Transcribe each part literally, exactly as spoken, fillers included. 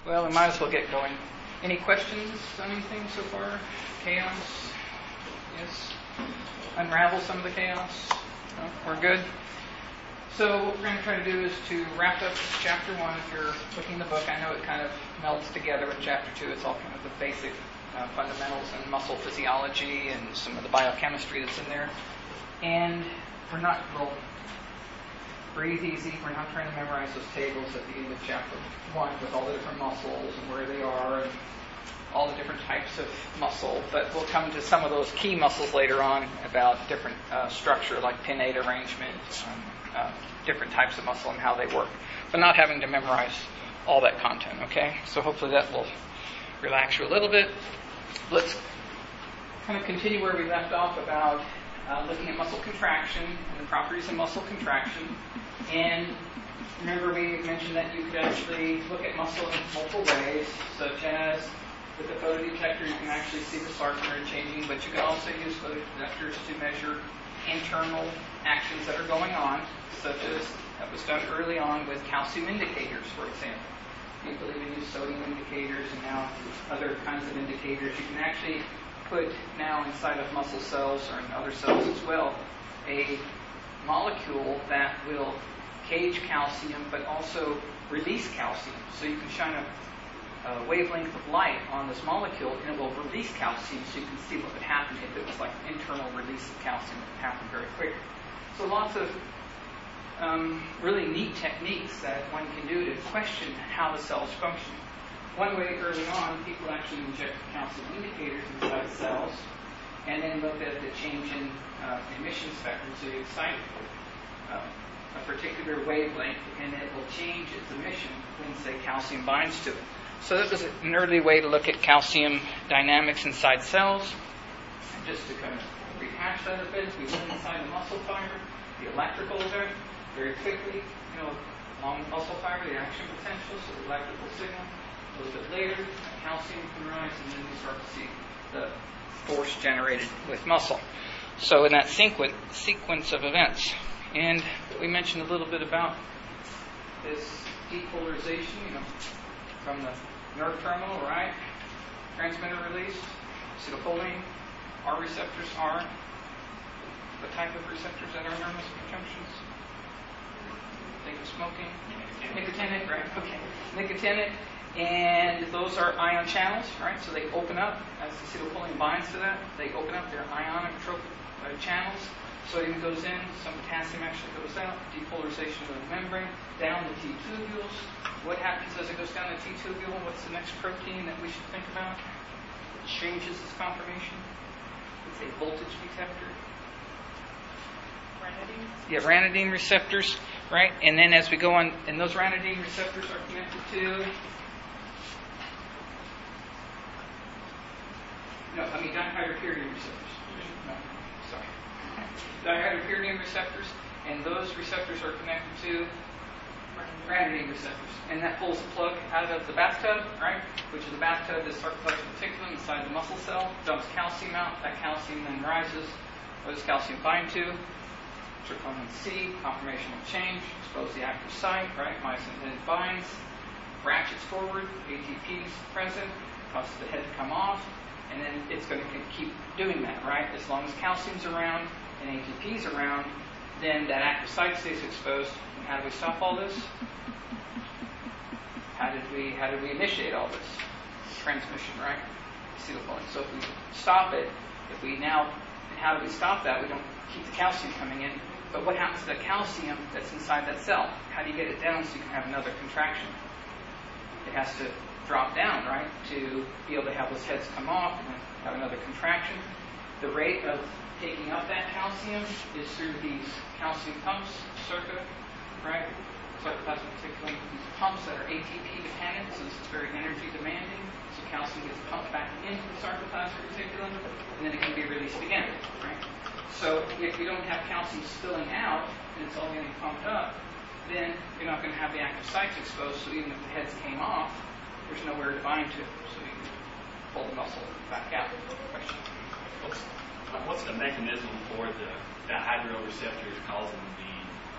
Well, we might as well get going. Any questions on anything so far? Chaos? Yes? Unravel some of the chaos? No? We're good? So what we're going to try to do is to wrap up chapter one. If you're looking in the book, I know it kind of melds together with chapter two. It's all kind of the basic uh, fundamentals and muscle physiology and some of the biochemistry that's in there. And we're not, well, breathe easy. We're not trying to memorize those tables at the end of chapter one with all the different muscles and where they are and all the different types of muscle. But we'll come to some of those key muscles later on about different uh, structure like pinnate arrangement, um, uh, different types of muscle and how they work. But not having to memorize all that content, okay? So hopefully that will relax you a little bit. Let's kind of continue where we left off about uh, looking at muscle contraction and the properties of muscle contraction. And remember we mentioned that you could actually look at muscle in multiple ways, such as with the photodetector you can actually see the sarcomere changing, but you can also use photodetectors to measure internal actions that are going on, such as that was done early on with calcium indicators, for example. People even use sodium indicators and now other kinds of indicators. You can actually put now inside of muscle cells or in other cells as well a molecule that will cage calcium but also release calcium. So you can shine a Uh, wavelength of light on this molecule and it will release calcium so you can see what would happen if it was like internal release of calcium. It would happen very quickly. So lots of um, really neat techniques that one can do to question how the cells function. One way early on, people actually inject calcium indicators inside the cells and then looked at the change in uh, emission spectrum. So you excite uh, a particular wavelength and it will change its emission when, say, calcium binds to it. So that was an early way to look at calcium dynamics inside cells. And just to kind of rehash that a bit, we look inside the muscle fiber, the electrical event, very quickly, you know, along the muscle fiber, the action potential, so the electrical signal. A little bit later, calcium can rise, and then we start to see the force generated with muscle. So in that sequ- sequence of events. And we mentioned a little bit about this depolarization, you know, from the nerve terminal, right? Transmitter release, acetylcholine. Our receptors are the type of receptors that are nervous junctions. Think of smoking. Nicotinic, right? Okay. Nicotinic. And those are ion channels, right? So they open up as acetylcholine binds to that. They open up their ionotropic uh, channels. Sodium goes in, some potassium actually goes out, depolarization of the membrane, down the T-tubules. What happens as it goes down the T-tubule? What's the next protein that we should think about? It changes its conformation. It's a voltage detector. Ranitidine? Yeah, ranitidine receptors, right? And then as we go on, and those ranitidine receptors are connected to, no, I mean dihydropyridine receptors. No, sorry. Dihydropyridine receptors, and those receptors are connected to ranitidine receptors. And that pulls the plug out of the bathtub, right? Which is the bathtub is sarcoplasmic reticulum inside the muscle cell, dumps calcium out. That calcium then rises. What does calcium bind to? Troponin C, conformational change, expose the active site, right? Myosin then binds, ratchets forward, A T P is present, causes the head to come off, and then it's going to keep doing that, right? As long as calcium's around and A T P's around, then that active site stays exposed. And how do we stop all this? How did we how did we initiate all this? Transmission, right? Acetylcholine. So if we stop it, if we now, how do we stop that? We don't keep the calcium coming in. But what happens to the calcium that's inside that cell? How do you get it down so you can have another contraction? It has to drop down, right, to be able to have those heads come off and then have another contraction. The rate of taking up that calcium is through these calcium pumps, circa, right? Sarcoplasmic reticulum, these pumps that are A T P dependent, so this is very energy demanding. So calcium gets pumped back into the sarcoplasmic reticulum, and then it can be released again, right? So if you don't have calcium spilling out, and it's all getting pumped up, then you're not going to have the active sites exposed, so even if the heads came off, there's nowhere to bind to, so you can pull the muscle back out. Question? What's, what's the mechanism for the dihydroreceptors causing the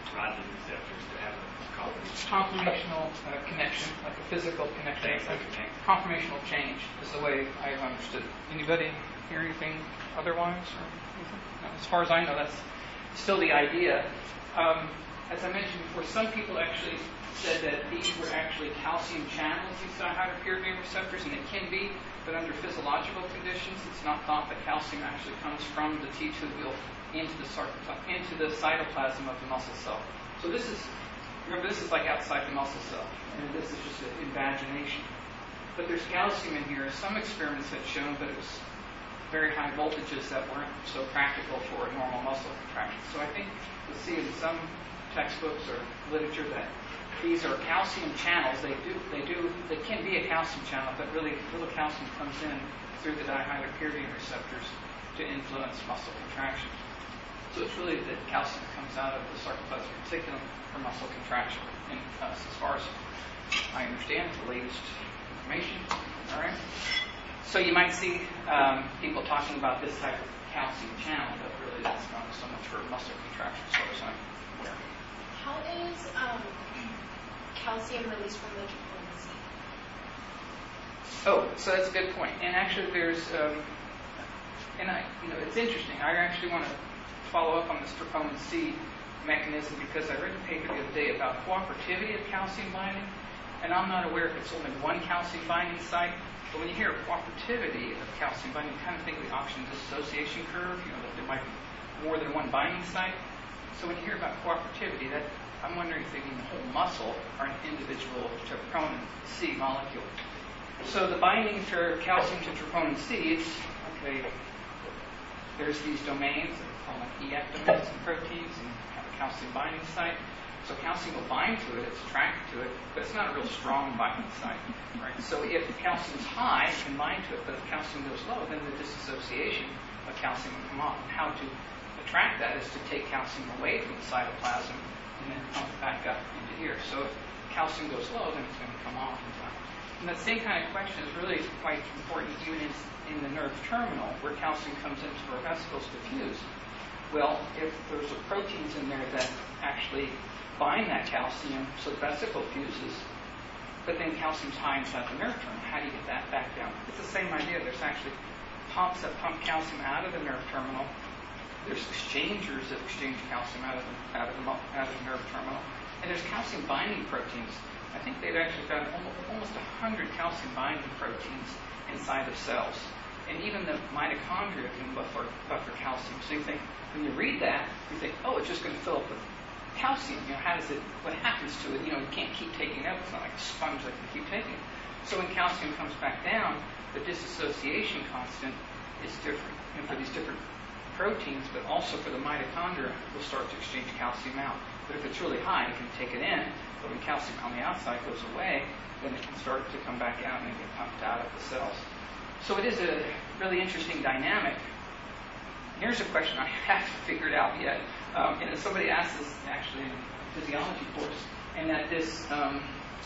Rodney receptors to have a combination. Conformational uh, connection, like a physical connection. Like conformational change is the way I've understood it. Anybody hear anything otherwise? Or anything? No, as far as I know, that's still the idea. Um, as I mentioned before, some people actually said that these were actually calcium channels, these dihydropyridine receptors, and it can be, but under physiological conditions, it's not thought that calcium actually comes from the T-tubule into the, into the cytoplasm of the muscle cell. So this is, remember, this is like outside the muscle cell, and this is just an invagination. But there's calcium in here. Some experiments had shown, but it was very high voltages that weren't so practical for a normal muscle contraction. So I think you'll see in some textbooks or literature that these are calcium channels. They do, they do, they can be a calcium channel, but really little calcium comes in through the dihydropyridine receptors to influence muscle contraction. So it's really that calcium comes out of the sarcoplasmic reticulum for muscle contraction. And uh, as far as I understand, the latest information. All right. So you might see um, people talking about this type of calcium channel, but really that's not so much for muscle contraction, as far as I'm aware. How is um, calcium released from the troponin C? Oh, so that's a good point. And actually, there's, um, and I, you know, it's interesting. I actually want to follow up on this troponin C mechanism because I read a paper the other day about cooperativity of calcium binding, and I'm not aware if it's only one calcium binding site. But when you hear cooperativity of calcium binding, you kind of think of the oxygen dissociation curve. You know that there might be more than one binding site. So when you hear about cooperativity, that I'm wondering if they mean the whole muscle or an individual troponin C molecule. So the binding for calcium to troponin C is, okay, there's these domains, they're called like E F domains in proteins, and have a calcium binding site. So calcium will bind to it, it's attracted to it, but it's not a real strong binding site. Right? So if calcium is high, it can bind to it, but if calcium goes low, then the dissociation of calcium will come off. And how to attract that is to take calcium away from the cytoplasm and then pump it back up into here. So if calcium goes low, then it's going to come off in time. And that same kind of question is really quite important even in, in the nerve terminal, where calcium comes into our vesicles to fuse. Well, if there's a proteins in there that actually bind that calcium, so the vesicle fuses, but then calcium's high inside the nerve terminal. How do you get that back down? It's the same idea. There's actually pumps that pump calcium out of the nerve terminal. There's exchangers that exchange calcium out of the, out of the, out of the nerve terminal. And there's calcium binding proteins. I think they've actually found almost, almost one hundred calcium binding proteins inside of cells. And even the mitochondria can buffer, buffer calcium. So you think, when you read that, you think, oh, it's just going to fill up with calcium. You know, how does it, what happens to it? You know, you can't keep taking it up. It's not like a sponge that can keep taking it. So when calcium comes back down, the dissociation constant is different. And for these different proteins, but also for the mitochondria, will start to exchange calcium out. But if it's really high, it can take it in. But when calcium on the outside goes away, then it can start to come back out and get pumped out of the cells. So it is a really interesting dynamic. Here's a question I haven't figured out yet. Um, and somebody asked this actually in a physiology course, and that this um,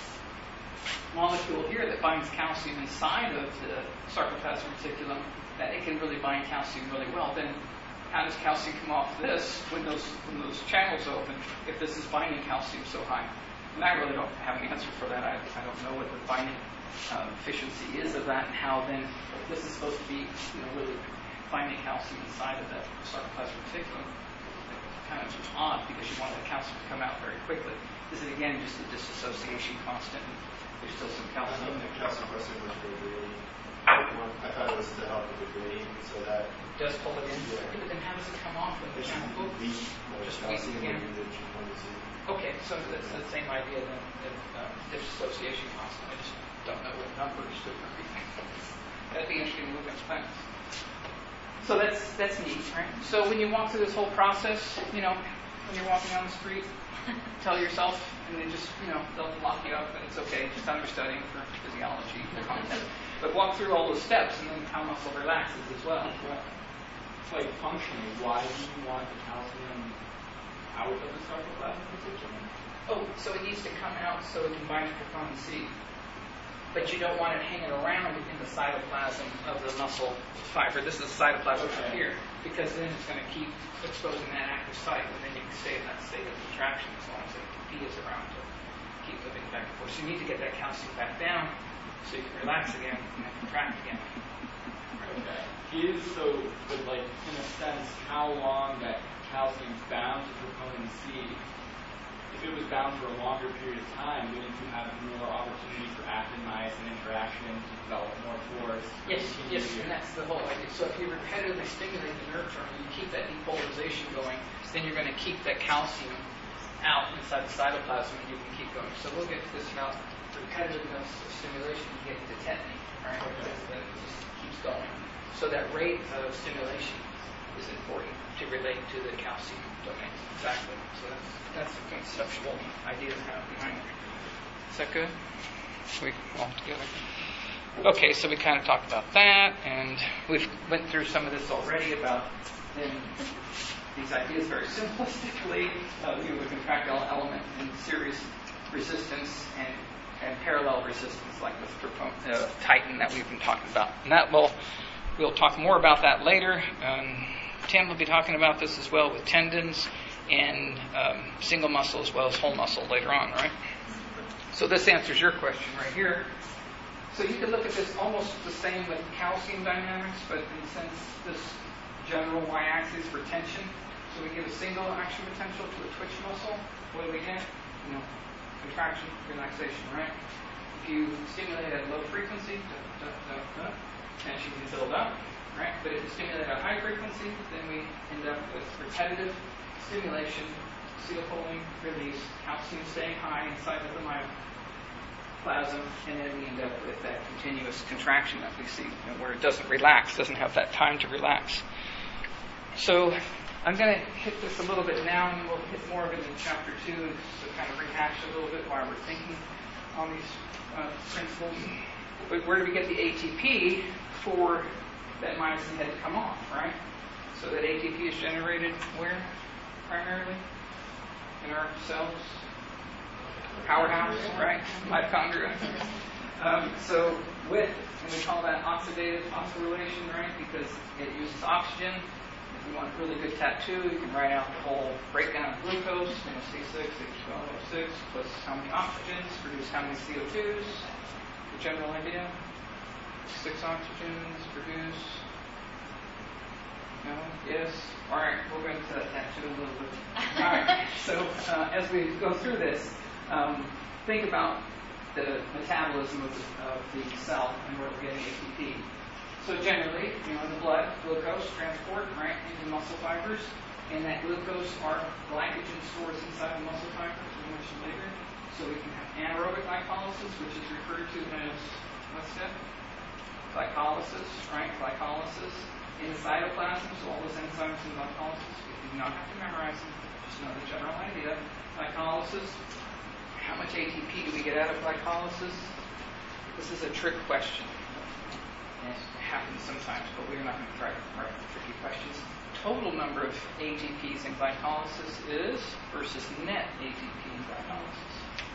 molecule here that binds calcium inside of the sarcoplasmic reticulum, that it can really bind calcium really well. Then how does calcium come off this when those when those channels open if this is binding calcium so high? And I really don't have an answer for that. I, I don't know what the binding um, efficiency is of that, and how then this is supposed to be, you know, really binding calcium inside of that sarcoplasmic reticulum. It's kind of odd because you want the calcium to come out very quickly. Is it again just the dissociation constant? There's still some calcium. I think the calcium question was for grading. I thought it was to help with the grading, so that does pull it in. Yeah. Yeah, but then how does it come off when the it channel should opens? be more Just calcium weak again. than the troponin C. Okay, so that's the same idea then, that uh, dissociation constant. I just don't know what numbers to repeat. That'd be interesting to move expense. So that's that's neat, right? So when you walk through this whole process, you know, when you're walking down the street, tell yourself, and they just, you know, they'll lock you up, and it's okay, just understudying for physiology content. But walk through all those steps, and then how muscle relaxes as well. It's like functionally, why do you want the calcium out of the sarcoplasmic reticulum? Oh, so it needs to come out so it can bind to troponin C. but you don't want it hanging around in the cytoplasm of the muscle fiber. This is the cytoplasm Okay. up here, because then it's going to keep exposing that active site, and then you can stay in that state of contraction as long as A T P is around to keep moving back and forth. So you need to get that calcium back down so you can relax again and then contract again. Okay. Is so, but like in a sense, how long that calcium's bound to troponin C? If it was bound for a longer period of time, wouldn't you have more opportunity for actin-myosin interaction to develop more force? Yes, yes, and that's the whole idea. So if you repetitively stimulate the nerve terminal, you keep that depolarization going, then you're going to keep that calcium out inside the cytoplasm, and you can keep going. So we'll get to this about repetitiveness of stimulation. You get to tetany, right? Okay. That it just keeps going. So that rate of stimulation is important to relate to the calcium domain. Exactly. So that's that's the conceptual idea kind of behind it. Is that good? We all together. Okay, so we kind of talked about that, and we've went through some of this already about then these ideas very simplistically of you know, the contractile element and series resistance and, and parallel resistance, like with tropo- uh, Titan that we've been talking about. And that will we'll talk more about that later. Um, Tim will be talking about this as well with tendons and um, single muscle as well as whole muscle later on, right? So this answers your question right here. So you could look at this almost the same with calcium dynamics, but in a sense, this general y-axis for tension. So we give a single action potential to a twitch muscle. What do we get? You know, contraction, relaxation, right? If you stimulate at a low frequency, da, da, da, da, tension can build up, right? But if you stimulate at a high frequency, then we end up with repetitive stimulation, acetylcholine release, calcium staying high inside of the myoplasm, and then we end up with that continuous contraction that we see, you know, where it doesn't relax, doesn't have that time to relax. So I'm going to hit this a little bit now, and we'll hit more of it in chapter two, to kind of rehash a little bit why we're thinking on these uh, principles. But where do we get the A T P for that myosin head to come off, right? So that A T P is generated where, primarily? In our cells? Powerhouse, right? Mitochondria. Um, so with, and we call that oxidative phosphorylation, right? Because it uses oxygen. If you want a really good tattoo, you can write out the whole breakdown of glucose, you know, C six, H twelve O six, plus how many oxygens produce how many C O twos. The general idea? Six oxygens produce. No? Yes? All right, we'll go into that tattoo a little bit. All right, so uh, as we go through this, um, think about the metabolism of the, of the cell and where we're getting A T P. So generally, you know, in the blood, glucose transport right into muscle fibers, and that glucose are glycogen stores inside the muscle fibers, we mentioned later. So we can have anaerobic glycolysis, which is referred to as, what's that? Glycolysis, right? Glycolysis in the cytoplasm, so all those enzymes in glycolysis, we do not have to memorize them, just know the general idea. Glycolysis, how much A T P do we get out of glycolysis? This is a trick question. It happens sometimes, but we're not going to try to write tricky questions. Total number of A T Ps in glycolysis is versus net A T P in glycolysis.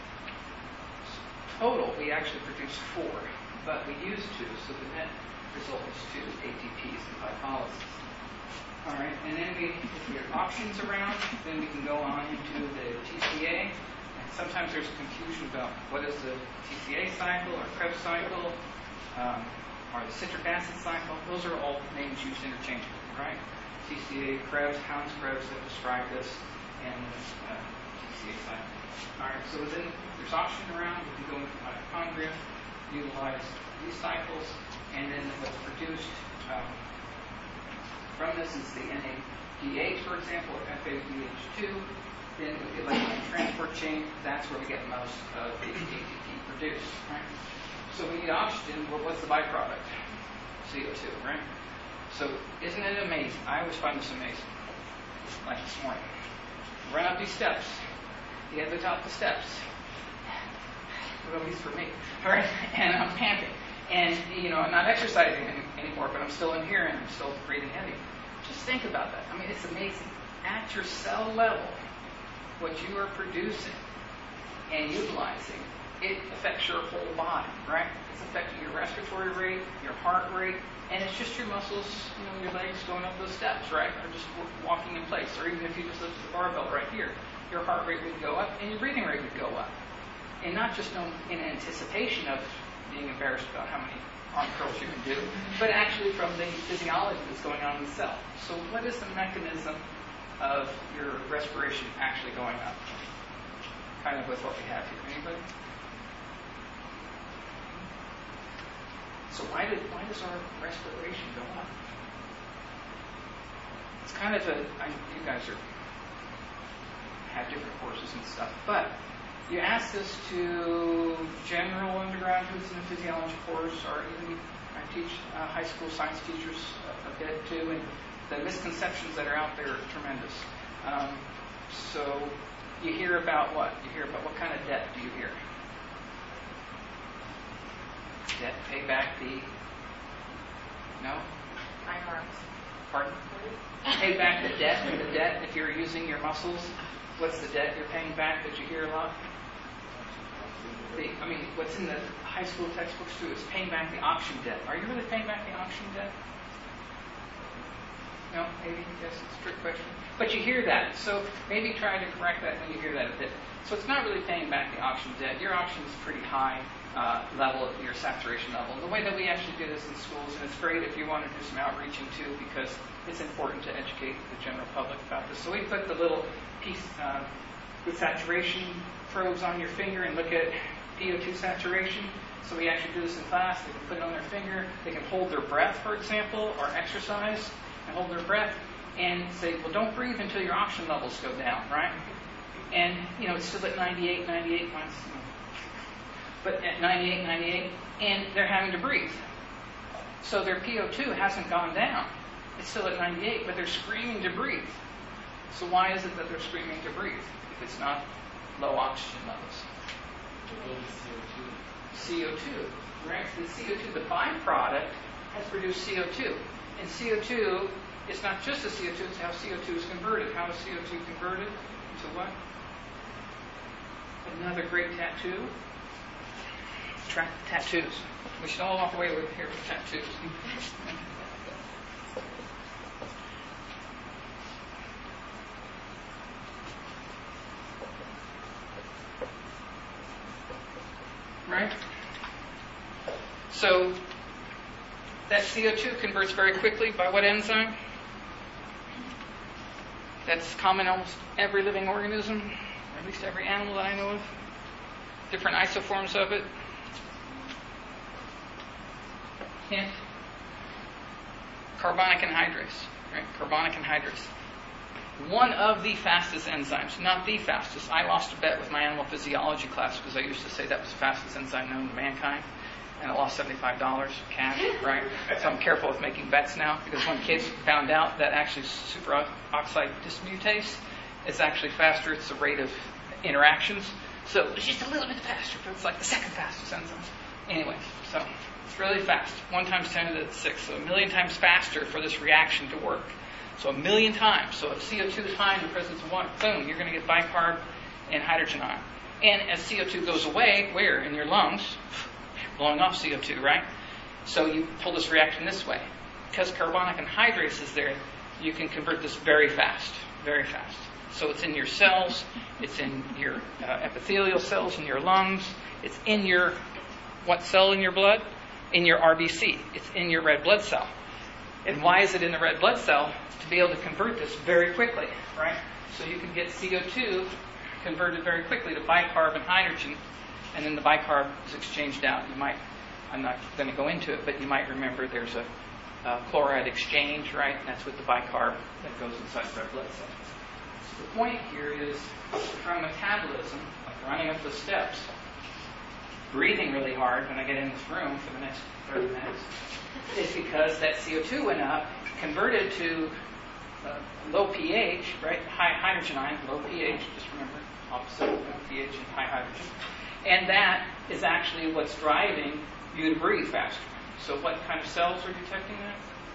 Total, we actually produce four, but we use two, so the net result is two A T Ps in glycolysis. All right, and then we, if we have options around, then we can go on into the T C A. And sometimes there's confusion about what is the T C A cycle or Krebs cycle. Um, or the citric acid cycle. Those are all names used interchangeably, right? T C A, Krebs, Hans-Krebs have described this, and uh, T C A cycle. All right, so within, there's option around. We can go into mitochondria, utilize these cycles, and then what's produced um, from this is the N A D H, for example, or F A D H two. Then with the electron transport chain, that's where we get most of the A T P produced, right? So we need oxygen. Well, what's the byproduct? C O two, right? So isn't it amazing? I always find this amazing. Like this morning. Run up these steps. You get to the top of the steps. Well, at least for me. All right? And I'm panting. And, you know, I'm not exercising any, anymore, but I'm still in here and I'm still breathing heavy. Just think about that. I mean, it's amazing. At your cell level, what you are producing and utilizing it affects your whole body, right? It's affecting your respiratory rate, your heart rate, and it's just your muscles, you know, your legs going up those steps, right? Or just w- walking in place. Or even if you just lift the barbell right here, your heart rate would go up and your breathing rate would go up. And not just in anticipation of being embarrassed about how many arm curls you can do, but actually from the physiology that's going on in the cell. So what is the mechanism of your respiration actually going up? Kind of with what we have here. Anybody? So why did why does our respiration go up? It's kind of a I, you guys are have different courses and stuff, but you ask this to general undergraduates in the physiology course, or even I teach uh, high school science teachers a, a bit too, and the misconceptions that are out there are tremendous. Um, so you hear about what? You hear about what kind of debt do you hear? Debt, pay back the, no? I heart. Pardon? Pay back the debt, and the debt, if you're using your muscles, what's the debt you're paying back that you hear a lot? The, I mean, what's in the high school textbooks too is paying back the oxygen debt. Are you really paying back the oxygen debt? No? Maybe? Yes, it's a trick question. But you hear that, so maybe try to correct that when you hear that a bit. So it's not really paying back the oxygen debt. Your oxygen is pretty high uh, level, your saturation level. And the way that we actually do this in schools, and it's great if you want to do some outreaching too, because it's important to educate the general public about this. So we put the little piece uh, with saturation probes on your finger and look at P O two saturation. So we actually do this in class. They can put it on their finger. They can hold their breath, for example, or exercise and hold their breath and say, well, don't breathe until your oxygen levels go down, right? And, you know, it's still at ninety-eight, ninety-eight, minus, but at ninety-eight, ninety-eight, and they're having to breathe. So their P O two hasn't gone down. It's still at ninety-eight, but they're screaming to breathe. So why is it that they're screaming to breathe if it's not low oxygen levels? C O two, right? The C O two, the byproduct, has produced C O two. And C O two is not just a C O two, it's how C O two is converted. How is C O two converted into what? Another great tattoo. Tra- tattoos. We should all walk away with here with tattoos. Right? So that C O two converts very quickly by what enzyme? That's common in almost every living organism, or at least every animal that I know of. Different isoforms of it. Hint. Carbonic anhydrase. Right? Carbonic anhydrase. One of the fastest enzymes, not the fastest. I lost a bet with my animal physiology class because I used to say that was the fastest enzyme known to mankind. And I lost seventy-five dollars cash, right? So I'm careful with making bets now because when kids found out that actually superoxide dismutase is actually faster, it's the rate of interactions. So it's just a little bit faster, but it's like the second fastest enzyme. Anyway, so it's really fast. One times ten to the sixth, so a million times faster for this reaction to work. So a million times. So if C O two is high in the presence of water, boom, you're going to get bicarb and hydrogen ion. And as C O two goes away, where? In your lungs, blowing off C O two, right? So you pull this reaction this way. Because carbonic anhydrase is there, you can convert this very fast, very fast. So it's in your cells, it's in your uh, epithelial cells in your lungs, it's in your, what cell in your blood? In your R B C. It's in your red blood cell. And why is it in the red blood cell? To be able to convert this very quickly, right? So you can get C O two converted very quickly to bicarb and hydrogen, and then the bicarb is exchanged out. You might, I'm not going to go into it, but you might remember there's a, a chloride exchange, right? And that's with the bicarb that goes inside the red blood cell. So the point here is from metabolism, like running up the steps, breathing really hard when I get in this room for the next thirty minutes, is because that C O two went up, converted to uh, low pH, right? High hydrogen ion, low pH, just remember, opposite of low pH and high hydrogen. And that is actually what's driving you to breathe faster. So what kind of cells are detecting that?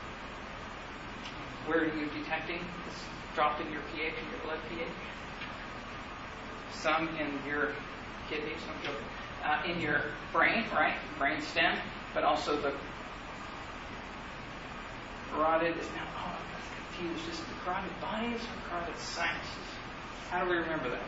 Where are you detecting this drop in your pH, in your blood pH? Some in your kidneys, I'm joking. uh, in your brain, right? Brain stem, but also the carotid is now, oh, I'm confused. Is it the carotid bodies or carotid sinuses? How do we remember that?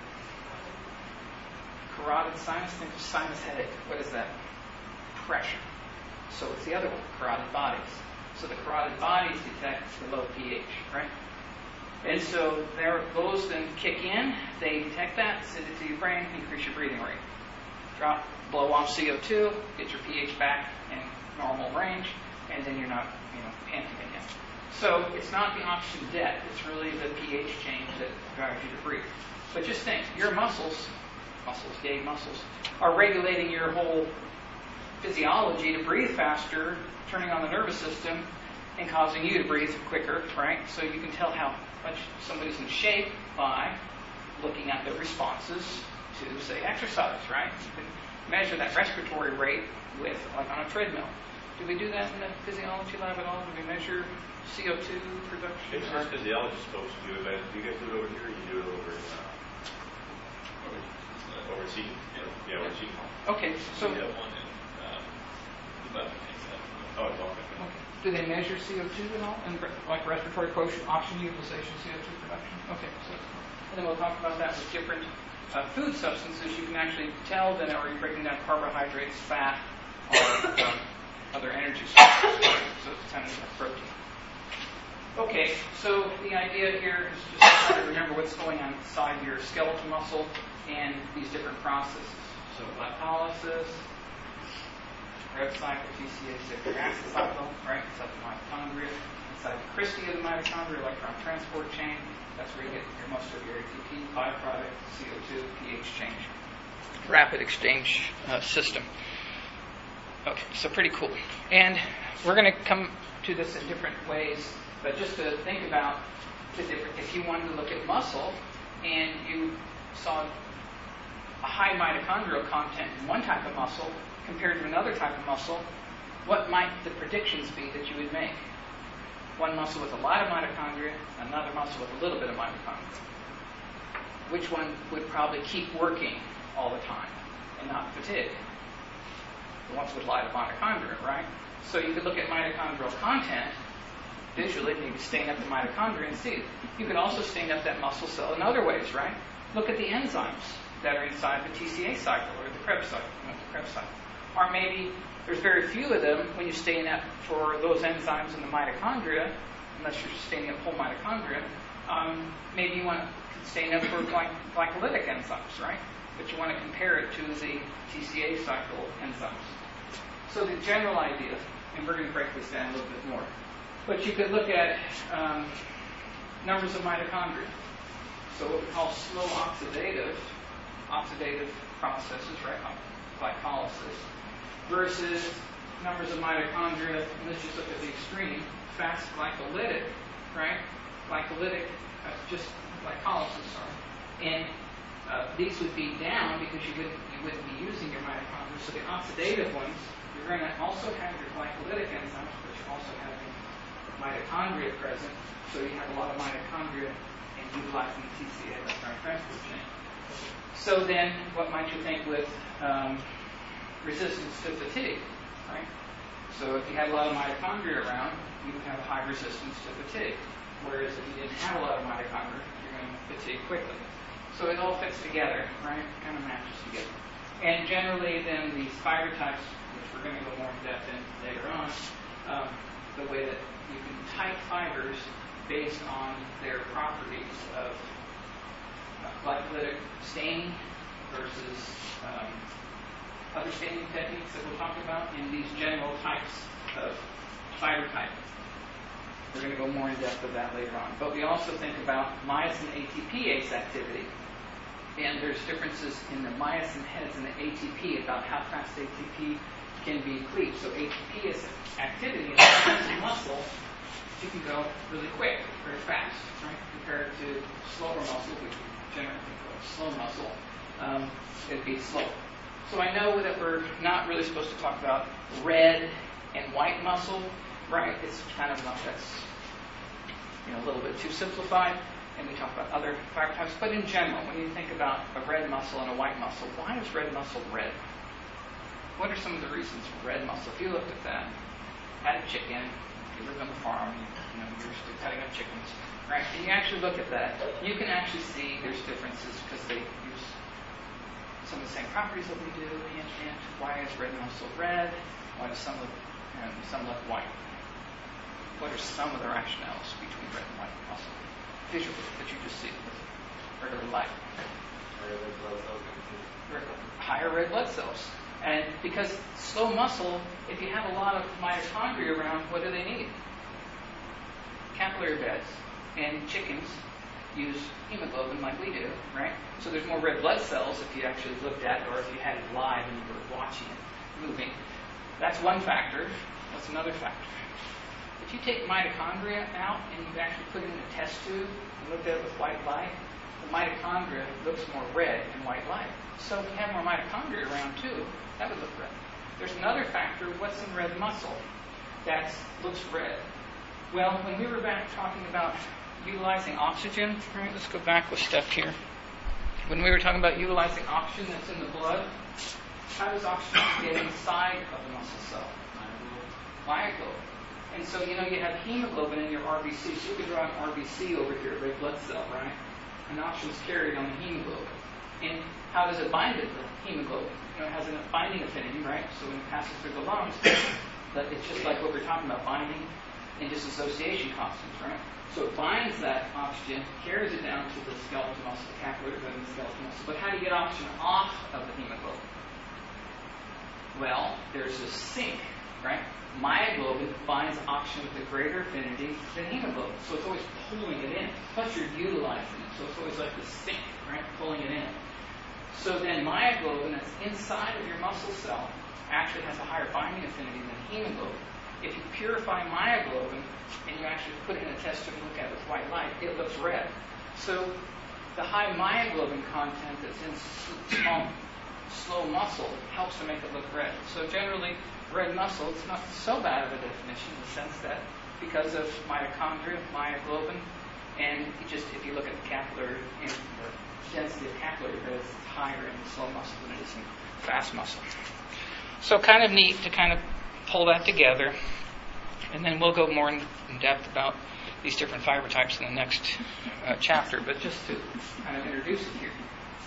Carotid sinus, think of sinus headache. What is that? Pressure. So it's the other one, carotid bodies. So the carotid bodies detect the low pH, right? And so there, those then kick in, they detect that, send it to your brain, increase your breathing rate. Drop, blow off C O two, get your pH back in normal range, and then you're not, you know, panting again. So it's not the oxygen debt, it's really the pH change that drives you to breathe. But just think, your muscles, muscles, yay muscles, are regulating your whole physiology to breathe faster, turning on the nervous system, and causing you to breathe quicker, right? So you can tell how much somebody's in shape by looking at their responses to, say, exercise, right? You can measure that respiratory rate with, like on a treadmill. Do we do that in the physiology lab at all? Do we measure C O two production? It's just physiologists supposed to do it, but do you guys do it over here or you do it over in, uh, overseas? Yeah, yeah, overseas. Okay, so... We have one in, um, eleven, Oh, it's all okay. Okay. Do they measure C O two at all? And like respiratory quotient, oxygen utilization, C O two production? Okay. So, and then we'll talk about that with different uh, food substances. You can actually tell then, are you breaking down carbohydrates, fat, or um, other energy sources. So it's kind of like protein. Okay, so the idea here is just to try to remember what's going on inside your skeletal muscle and these different processes. So glycolysis, Krebs cycle, T C A citric acid cycle, right? Inside the mitochondria, inside the Christie of the mitochondria, electron transport chain. That's where you get your most of your A T P, byproduct, C O two, pH change. Rapid exchange uh, system. Okay, so pretty cool. And we're going to come to this in different ways, but just to think about the different, if you wanted to look at muscle and you saw a high mitochondrial content in one type of muscle compared to another type of muscle, what might the predictions be that you would make? One muscle with a lot of mitochondria, another muscle with a little bit of mitochondria. Which one would probably keep working all the time and not fatigue? The ones with a lot of mitochondria, right? So you could look at mitochondrial content visually, maybe stain up the mitochondria and see it. You could also stain up that muscle cell in other ways, right? Look at the enzymes that are inside the T C A cycle or the Krebs cycle, you know, the Krebs cycle. Or maybe there's very few of them when you stain up for those enzymes in the mitochondria, unless you're staining up whole mitochondria. Um, maybe you want to stain up for gly- glycolytic enzymes, right? But you want to compare it to the T C A cycle enzymes. So the general idea, and we're going to break this down a little bit more, but you could look at um, numbers of mitochondria. So what we call slow oxidative, oxidative processes, right, glycolysis, versus numbers of mitochondria, and let's just look at the extreme, fast glycolytic, right, glycolytic, uh, just glycolysis, sorry, and uh, these would be down because you wouldn't, you wouldn't be using your mitochondria. So the oxidative ones, you're going to also have your glycolytic enzymes, but you're also having mitochondria present, so you have a lot of mitochondria and utilizing the T C A electron transport chain. So then, what might you think with um, resistance to fatigue, right? So if you had a lot of mitochondria around, you would have a high resistance to fatigue. Whereas if you didn't have a lot of mitochondria, you're going to fatigue quickly. So it all fits together, right? Kind of matches together. And generally, then these fiber types, which we're going to go more in depth in later on, um, the way that you can type fibers based on their properties of uh, glycolytic staining versus um, other staining techniques that we'll talk about in these general types of fiber type. We're going to go more in depth of that later on. But we also think about myosin A T P ase activity. And there's differences in the myosin heads and the A T P about how fast A T P can be cleaved. So A T P is activity in the muscle. You can go really quick, very fast, right? Compared to slower muscle, which we generally think of slow muscle, um, it'd be slow. So I know that we're not really supposed to talk about red and white muscle, right? It's kind of like that's, you know, a little bit too simplified. And we talk about other fiber types. But in general, when you think about a red muscle and a white muscle, why is red muscle red? what are some of the reasons for red muscle? If you looked at that, had a chicken, you lived on the farm, you, you know, you're still cutting up chickens, right? And you actually look at that, you can actually see there's differences because they use some of the same properties that we do. Hint, hint. Why is red muscle red? Why does some look and some look white? What are some of the rationales between red and white muscle visually that you just see with regular light? Higher red blood cells. And because slow muscle, if you have a lot of mitochondria around, what do they need? Capillary beds. And chickens use hemoglobin like we do, right? So there's more red blood cells if you actually looked at it or if you had it live and you were watching it moving. That's one factor. What's another factor? If you take mitochondria out and you actually put it in a test tube and looked at it with white light, the mitochondria looks more red in white light. So if you have more mitochondria around too, that would look red. There's another factor. What's in red muscle that looks red? Well, when we were back talking about utilizing oxygen, right, let's go back with step here. When we were talking about utilizing oxygen that's in the blood, how does oxygen get inside of the muscle cell? Myoglobin. And so, you know, you have hemoglobin in your R B C, so you can draw an R B C over here, red blood cell, right? And oxygen's carried on the hemoglobin. And how does it bind to the hemoglobin? You know, it has a binding affinity, right? So when it passes through the lungs, but it's just like what we're talking about, binding and dissociation constants, right? So it binds that oxygen, carries it down to the skeletal muscle, the capillary bed and the skeletal muscle. But how do you get oxygen off of the hemoglobin? Well, there's a sink, right? Myoglobin binds oxygen with a greater affinity than hemoglobin. So it's always pulling it in. Plus you're utilizing it. So it's always like the sink, right? Pulling it in. So then myoglobin that's inside of your muscle cell actually has a higher binding affinity than hemoglobin. If you purify myoglobin and you actually put it in a test tube and look at it with white light, it looks red. So the high myoglobin content that's in slow, slow muscle helps to make it look red. So generally, red muscle, it's not so bad of a definition in the sense that because of mitochondria, myoglobin, and you just if you look at the capillary in the density of capillary beds, it's higher in the slow muscle than it is in fast muscle. So kind of neat to kind of pull that together, and then we'll go more in, in depth about these different fiber types in the next uh, chapter, but just to kind of introduce it here.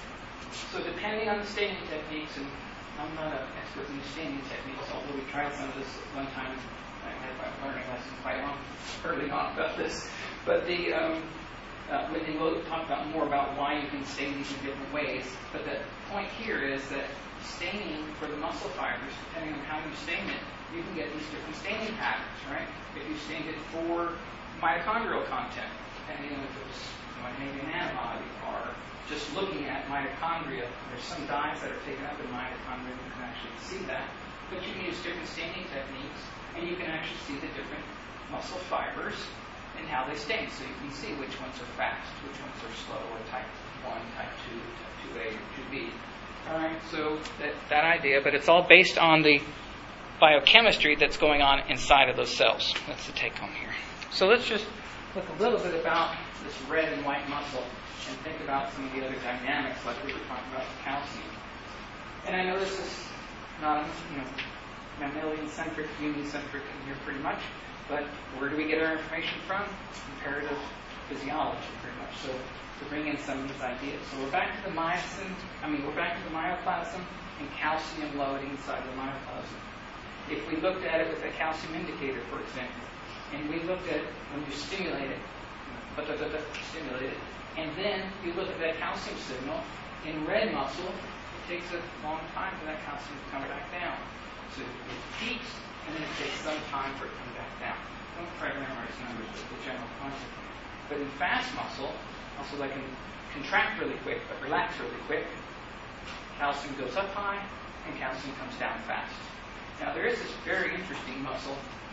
So depending on the staining techniques, and I'm not an expert in these staining techniques, although we tried some of this one time. I had my learning lesson quite long, early on about this. But the um, uh, we will talk about more about why you can stain these in different ways. But the point here is that staining for the muscle fibers, depending on how you stain it, you can get these different staining patterns, right? If you stained it for mitochondrial content, depending on if it was maybe an antibody or just looking at mitochondria, there's some dyes that are taken up in mitochondria, you can actually see that. But you can use different staining techniques, and you can actually see the different muscle fibers and how they stain. So you can see which ones are fast, which ones are slow, or type one, type two, type two A, or two B. All right, so that, that idea, but it's all based on the biochemistry that's going on inside of those cells. That's the take home here. So let's just look a little bit about this red and white muscle and think about some of the other dynamics like we were talking about with calcium. And I know this is not, you know, mammalian-centric, human-centric in here pretty much, but where do we get our information from? Comparative physiology, pretty much. So to bring in some of these ideas. So we're back to the myosin, I mean, we're back to the myoplasm and calcium loading inside the myoplasm. If we looked at it with a calcium indicator, for example, and we looked at when you stimulate it, but stimulate it, and then you look at that calcium signal in red muscle, it takes a long time for that calcium to come back down. So it peaks, and then it takes some time for it to come back down. Don't try to memorize numbers, but the general concept. But in fast muscle, muscle that can contract really quick but relax really quick, calcium goes up high and calcium comes down fast. Now there is this very interesting muscle,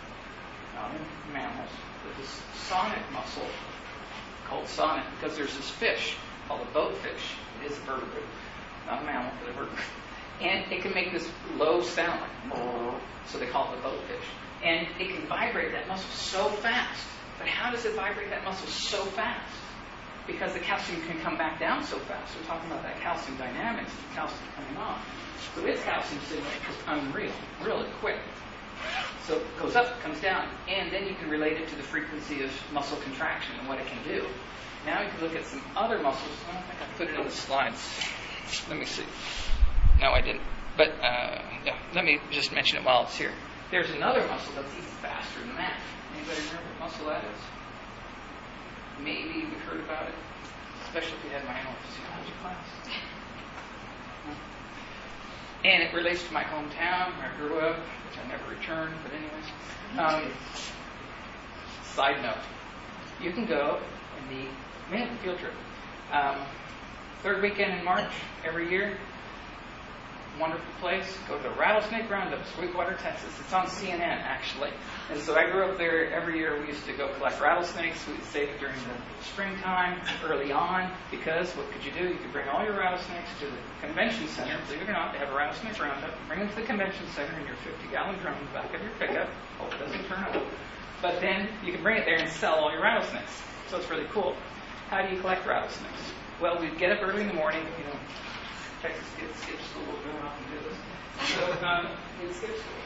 not in mammals, but this sonic muscle called sonic because there's this fish called a boatfish. It is a vertebrate, not a mammal, but a vertebrate. And it can make this low sound, like, so they call it the boatfish. And it can vibrate that muscle so fast. But how does it vibrate that muscle so fast? because the calcium can come back down so fast. We're talking about that calcium dynamics, the calcium coming on. So its calcium signal is unreal, really quick. So it goes up, comes down, and then you can relate it to the frequency of muscle contraction and what it can do. Now you can look at some other muscles. I don't think I put it in the slides. Let me see. No, I didn't. But uh, yeah, let me just mention it while it's here. There's another muscle that's even faster than that. Anybody remember what muscle that is? Maybe you've heard about it, especially if you had my animal physiology class. And it relates to my hometown where I grew up, which I never returned, but anyways. Um, side note, you can go in the man field trip. Um, third weekend in March every year. Wonderful place. Go to Rattlesnake Roundup, Sweetwater, Texas. It's on C N N, actually. And so I grew up there. Every year we used to go collect rattlesnakes. We'd save it during the springtime, early on, because what could you do? You could bring all your rattlesnakes to the convention center. Believe it or not, they have a Rattlesnake Roundup. Bring them to the convention center in your fifty-gallon drum in the back of your pickup. Hope it doesn't turn up. But then you can bring it there and sell all your rattlesnakes. So it's really cool. How do you collect rattlesnakes? Well, we'd get up early in the morning, you know, Texas kids skip school, we don't often do this. So um, we'd skip school.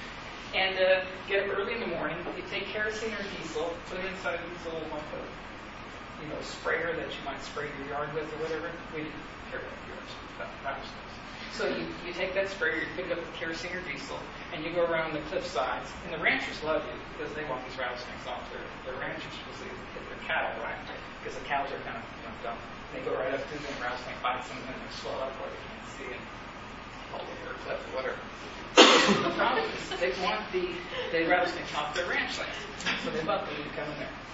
And uh, get up early in the morning, you take kerosene or diesel, put it inside of this little like a, you know, sprayer that you might spray your yard with or whatever. We didn't care about yours, but rattlesnakes. So you, you take that sprayer, you pick up the kerosene or diesel, and you go around the cliff sides. And the ranchers love you because they want these rattlesnakes off their, their ranches because they hit their cattle, right? Because the cows are kind of, you know, dumb. They go right up to them, rattlesnake bites them, and then they swell up where they can't see and fall over a cliff or whatever. The problem is they want the, the rattlesnakes off their ranch land. So they love them to come in there.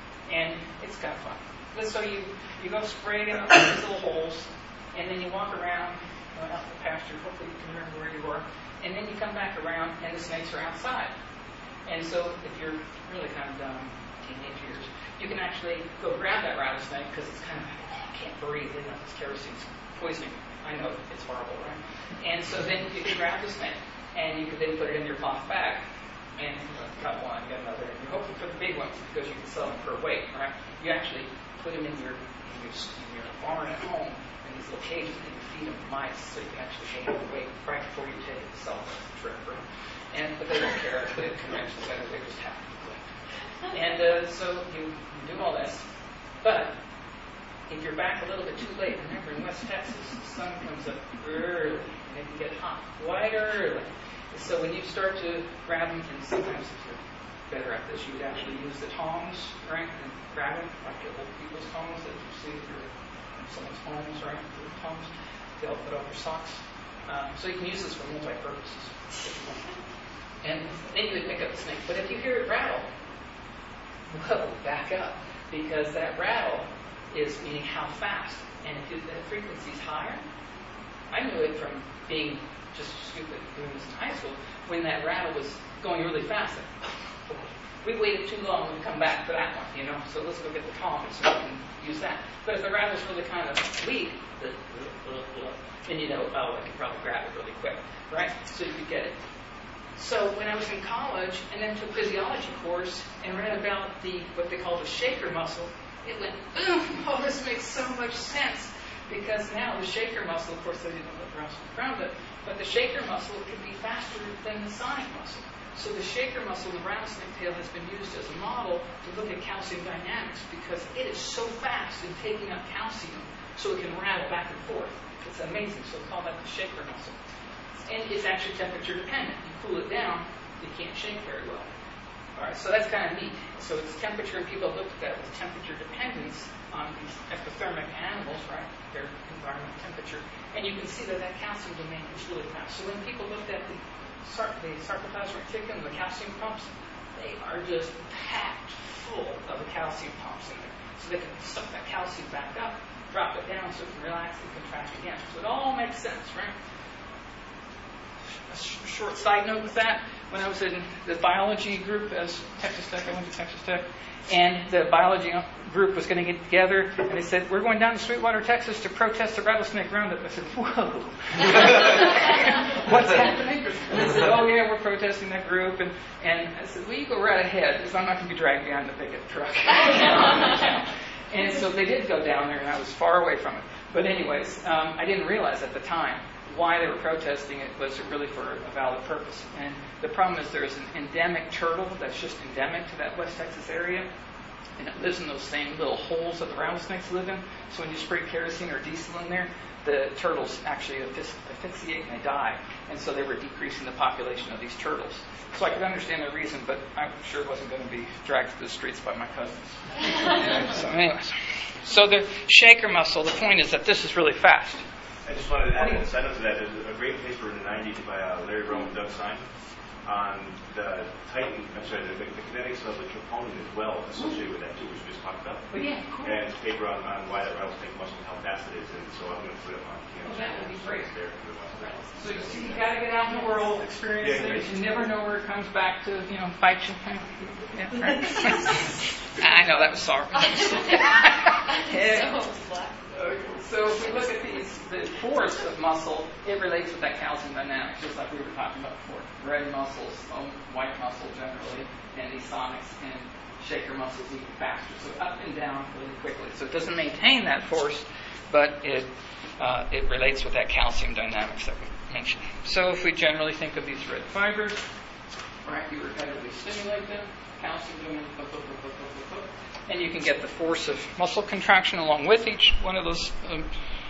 And it's kind of fun. So you, you go spray in these little holes, and then you walk around, you know, out in the pasture. Hopefully you can remember where you were. And then you come back around, and the snakes are outside. And so if you're really kind of dumb, teenage years, you can actually go grab that rattlesnake because it's kind of, I can't breathe, you know, this kerosene's poisoning. I know it's horrible, right? And so then you can grab the snake, and you can then put it in your cloth bag. And you know, got one, got another, and you're hoping for the big ones because you can sell them for weight, right? You actually put them in your in your, in your barn at home in these little cages, and you feed them mice so you can actually gain the weight right before you take it to sell them the trip, right? And but they don't care. They have convention center, they just happy to collect. And uh, so you, you do all this, but if you're back a little bit too late, remember in West Texas, the sun comes up early, and it can get hot quite early. So when you start to grab them, and sometimes if you're better at this, you would actually use the tongs, right, and grab them, like the old people's tongs that you see if you're in someone's homes, right, the tongs, they'll put on your socks. Um, so you can use this for multi-purposes if you want. And then you would pick up the snake. But if you hear it rattle, well, back up, because that rattle is meaning how fast. And if you, the frequency is higher, I knew it from being just stupid doing this in high school, when that rattle was going really fast. We waited too long to come back for that one, you know, so let's go get the tongs so we can use that. But if the rattle's really kind of weak, then you know, oh, I can probably grab it really quick, right? So you could get it. So when I was in college and then took physiology course and read about the what they call the shaker muscle, it went, oh, this makes so much sense. Because now the shaker muscle, of course, they didn't know the around it, but the shaker muscle can be faster than the sonic muscle. So the shaker muscle, the rattlesnake tail, has been used as a model to look at calcium dynamics because it is so fast in taking up calcium so it can rattle back and forth. It's amazing. So we call that the shaker muscle. And it's actually temperature dependent. You cool it down, you can't shake very well. All right, so that's kind of neat. So it's temperature, and people looked at that with temperature dependence on these ectothermic animals, right? Their environment temperature. And you can see that that calcium domain is really fast. So when people looked at the, sar- the sarcoplasmic reticulum, the calcium pumps, they are just packed full of the calcium pumps in there. So they can suck that calcium back up, drop it down so it can relax and contract again. So it all makes sense, right? A sh- short side note with that, when I was in the biology group as Texas Tech, I went to Texas Tech, and the biology group was going to get together, and they said, we're going down to Sweetwater, Texas to protest the rattlesnake roundup. I said, whoa. What's happening? And they said, oh yeah, we're protesting that group. And, and I said, well, you go right ahead, because I'm not going to be dragged behind the pickup truck. And so they did go down there, and I was far away from it. But anyways, um, I didn't realize at the time why they were protesting it was really for a valid purpose. And the problem is there's an endemic turtle that's just endemic to that West Texas area, and it lives in those same little holes that the rattlesnakes live in. So when you spray kerosene or diesel in there, the turtles actually asphyxiate and they die. And so they were decreasing the population of these turtles. So I could understand the reason, but I'm sure it wasn't going to be dragged through the streets by my cousins. So anyways, so the shaker muscle, the point is that this is really fast. I just wanted to add a side note to that. There's a great paper in the nineties by uh, Larry Rome and Doug Simon on the Titan, I'm sorry, the, the kinetics of the troponin as well associated with that too, which we just talked about. But yeah, cool. And it's a paper on, on why that rattlesnake muscle and how fast it is, and so I'm going to put it on camera. Well, that would be great. There for the muscle. So you see, you got to get out in the world, experience Yeah, things. great. You never know where it comes back to, you know, bite you. Yeah, right. I know that was sorry. Yeah. Okay. So if we look at these, the force of muscle, it relates with that calcium dynamics, just like we were talking about before. Red muscles, um, white muscle generally, and these sonics and shaker muscles even faster. So up and down really quickly. So it doesn't maintain that force, but it uh, it relates with that calcium dynamics that we mentioned. So if we generally think of these red fibers, right, you repetitively stimulate them, calcium doing boop, boop, boop, boop, boop, boop, boop, and you can get the force of muscle contraction along with each one of those um,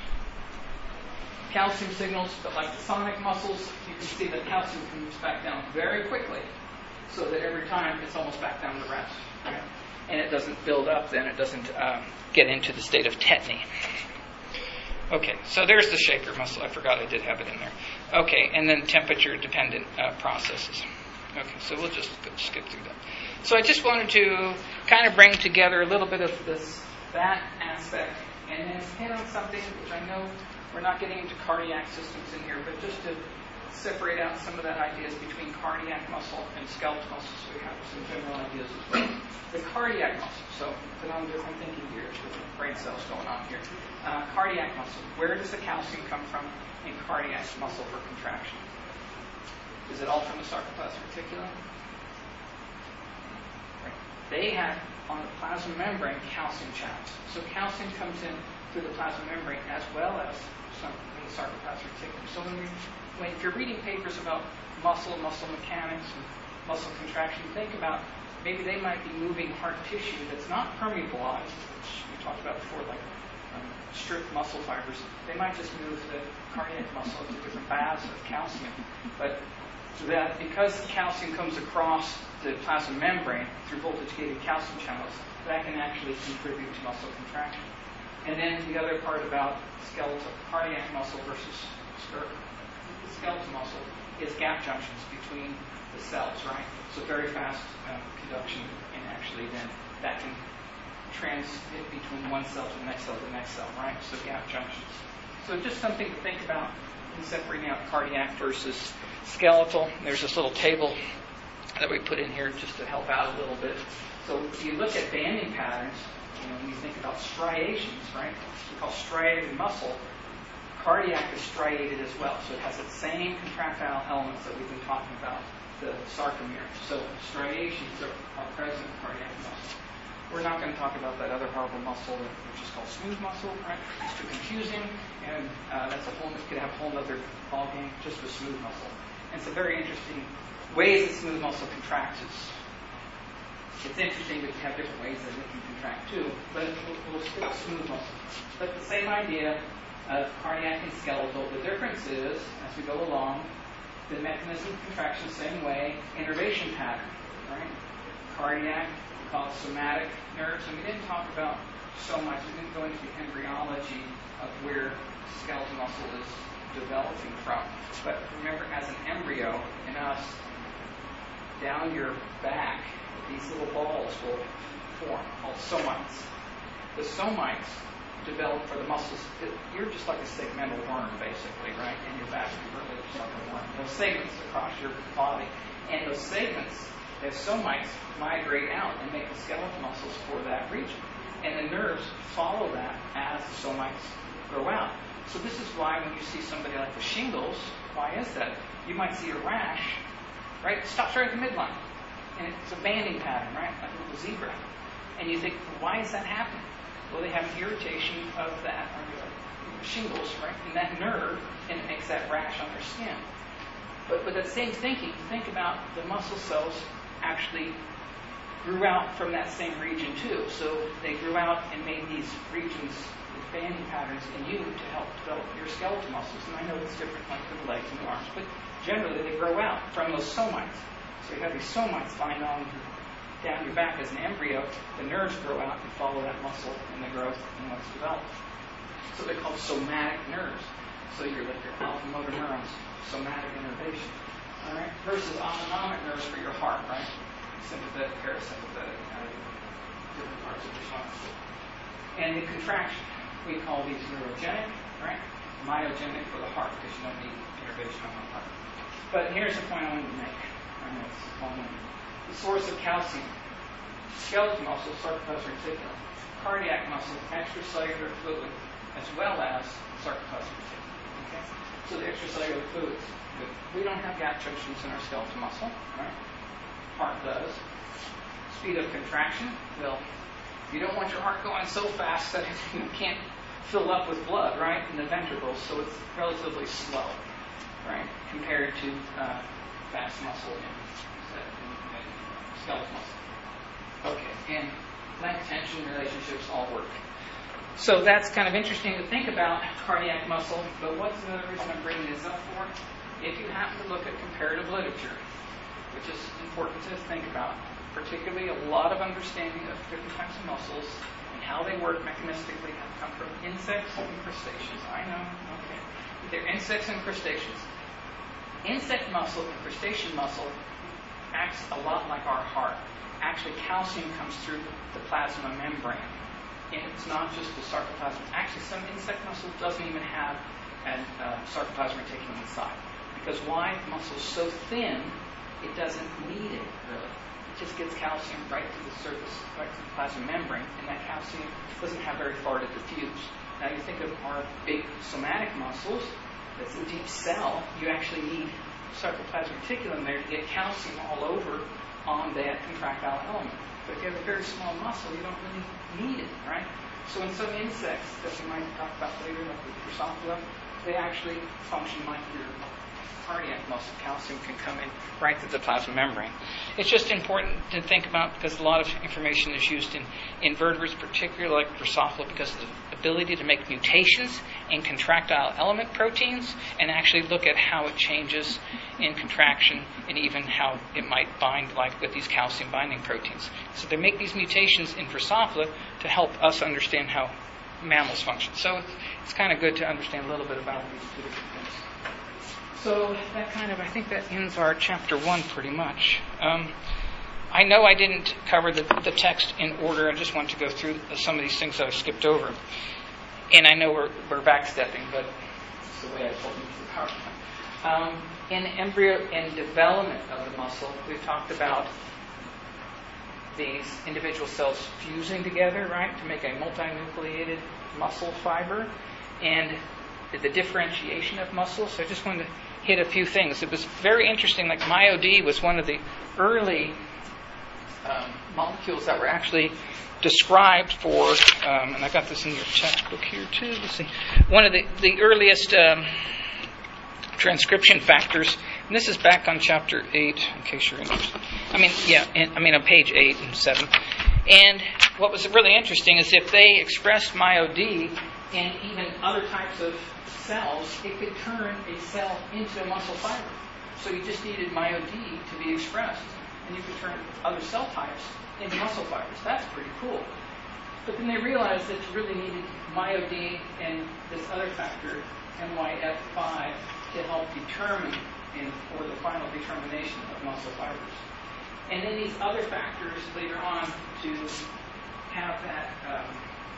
calcium signals. But like the sonic muscles, you can see that calcium comes back down very quickly, so that every time it's almost back down to rest. Right? And it doesn't build up then, it doesn't um, get into the state of tetany. Okay, so there's the shaker muscle. I forgot I did have it in there. Okay, and then temperature-dependent uh, processes. Okay, so we'll just skip through that. So I just wanted to kind of bring together a little bit of this, that aspect, and then hit on something which I know we're not getting into cardiac systems in here, but just to separate out some of that ideas between cardiac muscle and skeletal muscle, so we have some general ideas as well. The cardiac muscle, so put on different thinking gears, different brain cells going on here. Uh, cardiac muscle, where does the calcium come from in cardiac muscle for contraction? Is it all from the sarcoplasmic reticulum? Right. They have, on the plasma membrane, calcium channels. So calcium comes in through the plasma membrane as well as some from the sarcoplasmic reticulum. So when, we, when if you're reading papers about muscle, muscle mechanics, and muscle contraction, think about maybe they might be moving heart tissue that's not permeabilized, which we talked about before, like um, stripped muscle fibers. They might just move the cardiac muscle into different baths of calcium. But that because calcium comes across the plasma membrane through voltage-gated calcium channels, that can actually contribute to muscle contraction. And then the other part about skeletal cardiac muscle versus skeletal muscle is gap junctions between the cells, right? So very fast um, conduction, and actually then that can transmit between one cell to the next cell to the next cell, right? So gap junctions. So just something to think about in separating out cardiac versus skeletal. There's this little table that we put in here just to help out a little bit. So if you look at banding patterns, you know, when you think about striations, right? We call striated muscle. Cardiac is striated as well, so it has the same contractile elements that we've been talking about, the sarcomere. So striations are, are present in cardiac muscle. We're not going to talk about that other horrible muscle, which is called smooth muscle, right? It's too confusing, and uh, that's a whole, it could have a whole other ballgame just with smooth muscle. And some very interesting ways that smooth muscle contracts. It's, it's interesting that you have different ways that it can contract too, but we'll, we'll stick with smooth muscle. But the same idea of cardiac and skeletal. The difference is, as we go along, the mechanism of contraction, same way, innervation pattern, right? Cardiac, we call it somatic nerves, and we didn't talk about so much, we didn't go into the embryology of where skeletal muscle is developing from. But remember, as an embryo in us, down your back, these little balls will form, called somites. The somites develop for the muscles. You're just like a segmental worm, basically, right? In your back, you're really just like a worm. Those segments across your body. And those segments, as somites, migrate out and make the skeletal muscles for that region. And the nerves follow that as the somites grow out. So this is why when you see somebody like with shingles, why is that? You might see a rash, right? It stops right at the midline. And it's a banding pattern, right? Like a little zebra. And you think, why is that happening? Well, they have an irritation of that, or shingles, right, in that nerve, and it makes that rash on their skin. But with that same thinking, think about the muscle cells actually grew out from that same region too. So they grew out and made these regions with banding patterns in you to help develop your skeletal muscles. And I know it's different like for the legs and the arms, but generally they grow out from those somites. So you have these somites lying on down your back as an embryo. The nerves grow out and follow that muscle and the growth and what's developed. So they're called somatic nerves. So you're like your alpha motor neurons, somatic innervation. All right, versus autonomic nerves for your heart, right? Sympathetic, parasympathetic, kind of different parts of your spinal cord. And the contraction, we call these neurogenic, right? Myogenic for the heart, because you don't need innervation on the heart. But here's the point I wanted to make. I know it's one minute. The source of calcium: skeletal muscle, sarcoplasmic reticulum; cardiac muscle, extracellular fluid, as well as sarcoplasmic reticulum. Okay? So the extracellular fluids. We don't have gap junctions in our skeletal muscle, right? Heart does. Speed of contraction, well, you don't want your heart going so fast that it can't fill up with blood, right, in the ventricles, so it's relatively slow, right, compared to uh, fast muscle in, in, in skeletal muscle. Okay, and length, tension, relationships all work. So that's kind of interesting to think about cardiac muscle, but what's the reason I'm bringing this up for? If you happen to look at comparative literature, which is important to think about, particularly a lot of understanding of different types of muscles and how they work mechanistically have come from insects and crustaceans. I know, okay. They're insects and crustaceans. Insect muscle and crustacean muscle acts a lot like our heart. Actually, calcium comes through the plasma membrane. And it's not just the sarcoplasmic. Actually, some insect muscle doesn't even have a uh, sarcoplasmic reticulum inside. Because why? The muscle's so thin, it doesn't need it, really. It just gets calcium right to the surface, right to the plasma membrane, and that calcium doesn't have very far to diffuse. Now, you think of our big somatic muscles, that's a deep cell, you actually need sarcoplasmic reticulum there to get calcium all over on that contractile element. But if you have a very small muscle, you don't really need it, right? So in some insects that we might talk about later, like the Drosophila, they actually function like your cardiac muscle. Calcium can come in right to the plasma membrane. It's just important to think about because a lot of information is used in invertebrates, particularly like Drosophila, because of the ability to make mutations in contractile element proteins and actually look at how it changes in contraction and even how it might bind like with these calcium binding proteins. So they make these mutations in Drosophila to help us understand how mammals function. So it's, it's kind of good to understand a little bit about these two different things. So that kind of, I think that ends our chapter one pretty much. Um, I know I didn't cover the, the text in order. I just wanted to go through some of these things that I skipped over. And I know we're, we're backstepping, but it's the way I told you to the PowerPoint. Um, in embryo and development of the muscle, we've talked about these individual cells fusing together, right, to make a multinucleated muscle fiber. And the differentiation of muscle. So I just wanted to hit a few things. It was very interesting. Like MyoD was one of the early um, molecules that were actually described for, um, and I got this in your textbook here too. Let's see. One of the, the earliest um, transcription factors. And this is back on chapter eight, in case you're interested. I mean, yeah, in, I mean on page eight and seven. And what was really interesting is if they expressed MyoD in even other types of cells, it could turn a cell into a muscle fiber. So you just needed MyoD to be expressed, and you could turn other cell types into muscle fibers. That's pretty cool. But then they realized that you really needed MyoD and this other factor, M Y F five, to help determine and for the final determination of muscle fibers. And then these other factors later on to have that um,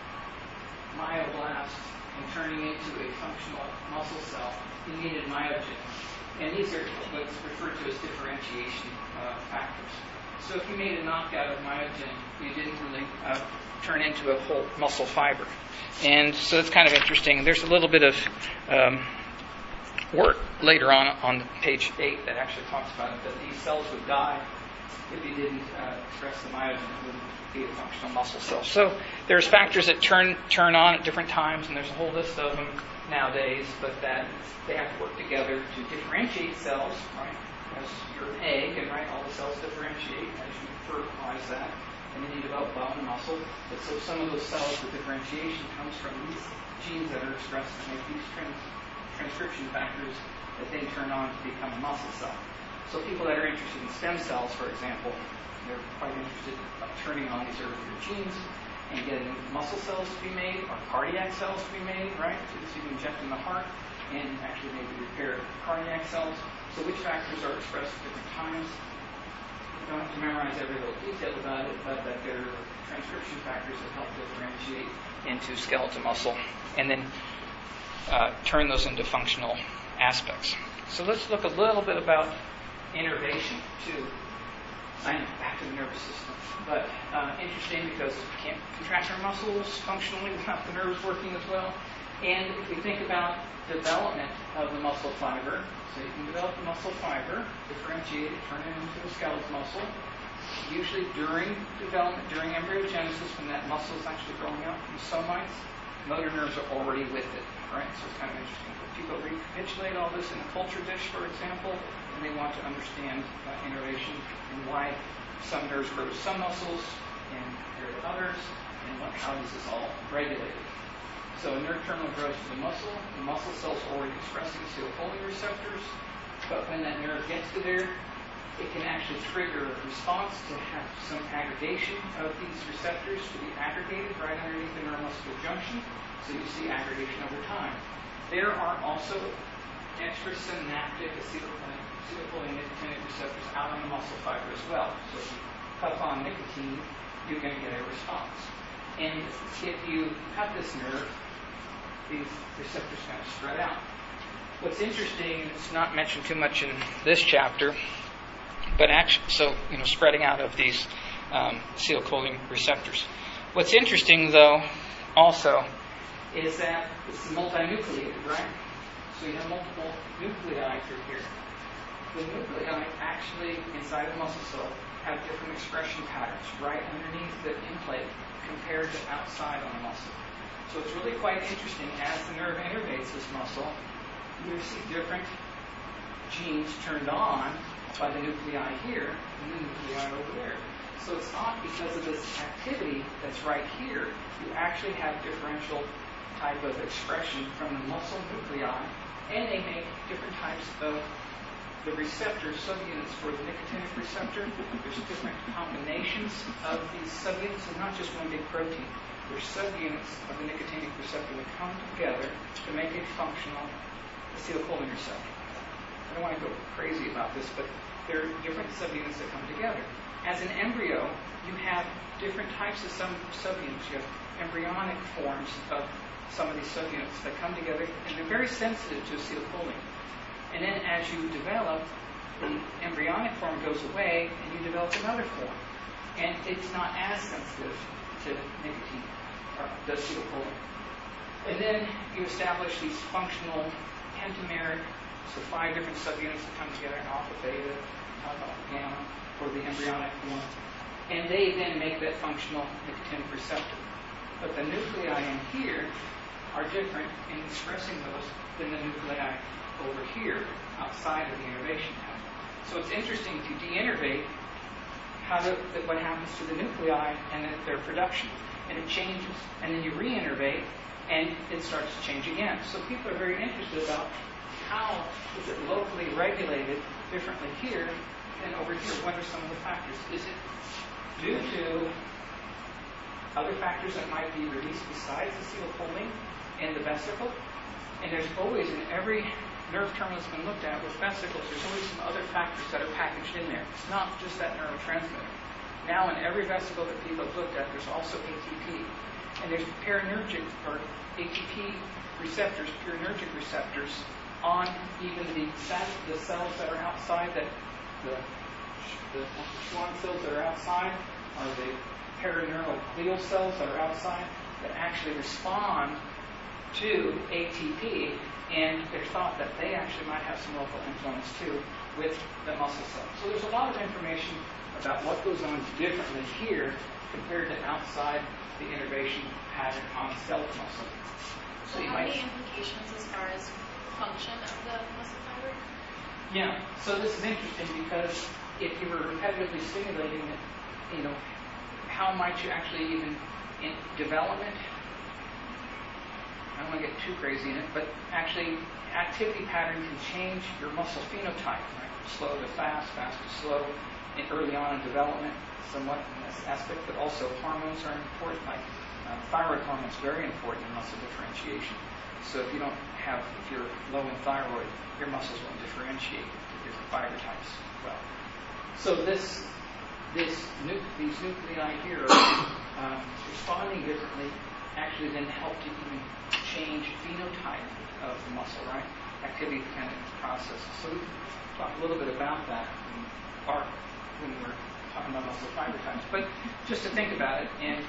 myoblast and turning into a functional muscle cell, you needed myogen. And these are what's referred to as differentiation uh, factors. So if you made a knockout of myogen, you didn't really uh, turn into a whole muscle fiber. And so it's kind of interesting. There's a little bit of um, work later on on page eight that actually talks about it, that these cells would die if you didn't uh, express the myosin, it wouldn't be a functional muscle cell. So there's factors that turn turn on at different times, and there's a whole list of them nowadays, but that they have to work together to differentiate cells, right? As you're an egg, and right, all the cells differentiate as you fertilize that, and then you develop bone and muscle. But so some of those cells, the differentiation comes from these genes that are expressed to make these trans- transcription factors that then turn on to become a muscle cell. So people that are interested in stem cells, for example, they're quite interested in turning on these earlier genes and getting muscle cells to be made or cardiac cells to be made, right? So you can inject in the heart and actually maybe repair cardiac cells. So which factors are expressed at different times? You don't have to memorize every little detail about it, but that there are transcription factors that help differentiate into skeletal muscle and then uh, turn those into functional aspects. So let's look a little bit about innervation too. I know, back to the nervous system. But uh, interesting because we can't contract our muscles functionally without the nerves working as well. And if we think about development of the muscle fiber, so you can develop the muscle fiber, differentiate it, turn it into a skeletal muscle. Usually during development, during embryogenesis, when that muscle is actually growing out from somites, motor nerves are already with it, right? So it's kind of interesting. People recapitulate all this in a culture dish, for example, and they want to understand uh, innervation and why some nerves grow to some muscles and compared to others, and what, how this is all regulated. So a nerve terminal grows to the muscle. The muscle cell's already expressing acetylcholine receptors, but when that nerve gets to there, it can actually trigger a response to have some aggregation of these receptors to be aggregated right underneath the neuromuscular junction. So you see aggregation over time. There are also extrasynaptic acetylcholine, acetylcholine nicotinic receptors out on the muscle fiber as well. So if you puff on nicotine, you're going to get a response. And if you cut this nerve, these receptors kind of spread out. What's interesting, it's not mentioned too much in this chapter, but actually, so, you know, spreading out of these um, acetylcholine receptors. What's interesting, though, also, is that it's multinucleated, right? So you have multiple nuclei through here. The nuclei actually, inside of the muscle cell, have different expression patterns right underneath the in-plate compared to outside on the muscle. So it's really quite interesting. As the nerve innervates this muscle, you see different genes turned on by the nuclei here and the nuclei over there. So it's not because of this activity that's right here. You actually have differential type of expression from the muscle nuclei, and they make different types of the receptor subunits for the nicotinic receptor. There's different combinations of these subunits, and not just one big protein. There's subunits of the nicotinic receptor that come together to make a functional acetylcholine receptor. I don't want to go crazy about this, but there are different subunits that come together. As an embryo, you have different types of some subunits. You have embryonic forms of some of these subunits that come together, and they're very sensitive to acetylcholine. And then as you develop, the embryonic form goes away, and you develop another form. And it's not as sensitive to nicotine, or the acetylcholine. And then you establish these functional pentameric, so five different subunits that come together, alpha, beta, alpha, gamma, for the embryonic form. And they then make that functional nicotinic receptor. But the nuclei in here are different in expressing those than the nuclei over here outside of the innervation pattern. So it's interesting to de-innervate how to, what happens to the nuclei and the, their production. And it changes. And then you re-innervate and it starts to change again. So people are very interested about how is it locally regulated differently here than over here. What are some of the factors? Is it due to other factors that might be released besides acetylcholine in the vesicle? And there's always, in every nerve terminal that's been looked at with vesicles, there's always some other factors that are packaged in there. It's not just that neurotransmitter. Now, in every vesicle that people have looked at, there's also A T P. And there's parinergic, or A T P receptors, purinergic receptors, on even the, the cells that are outside, that the, the Schwann cells that are outside, or the perineural glial cells that are outside, that actually respond to A T P, and there's thought that they actually might have some local influence too, with the muscle cell. So there's a lot of information about what goes on differently here compared to outside the innervation pattern on skeletal muscle. So you how might- many implications as far as function of the muscle fiber? Yeah, so this is interesting because if you were repetitively stimulating it, you know, how might you actually even, in development, I don't want to get too crazy in it, but actually activity pattern can change your muscle phenotype, right? Slow to fast, fast to slow, and early on in development, somewhat in this aspect, but also hormones are important, like uh, thyroid hormones, very important in muscle differentiation. So if you don't have, if you're low in thyroid, your muscles won't differentiate to different fiber types well. So this, this nu- these nuclei here um, responding differently actually then help to even change phenotype of the muscle, right? Activity dependent processes. So we talked a little bit about that in our, when we were talking about muscle fiber types. But just to think about it, and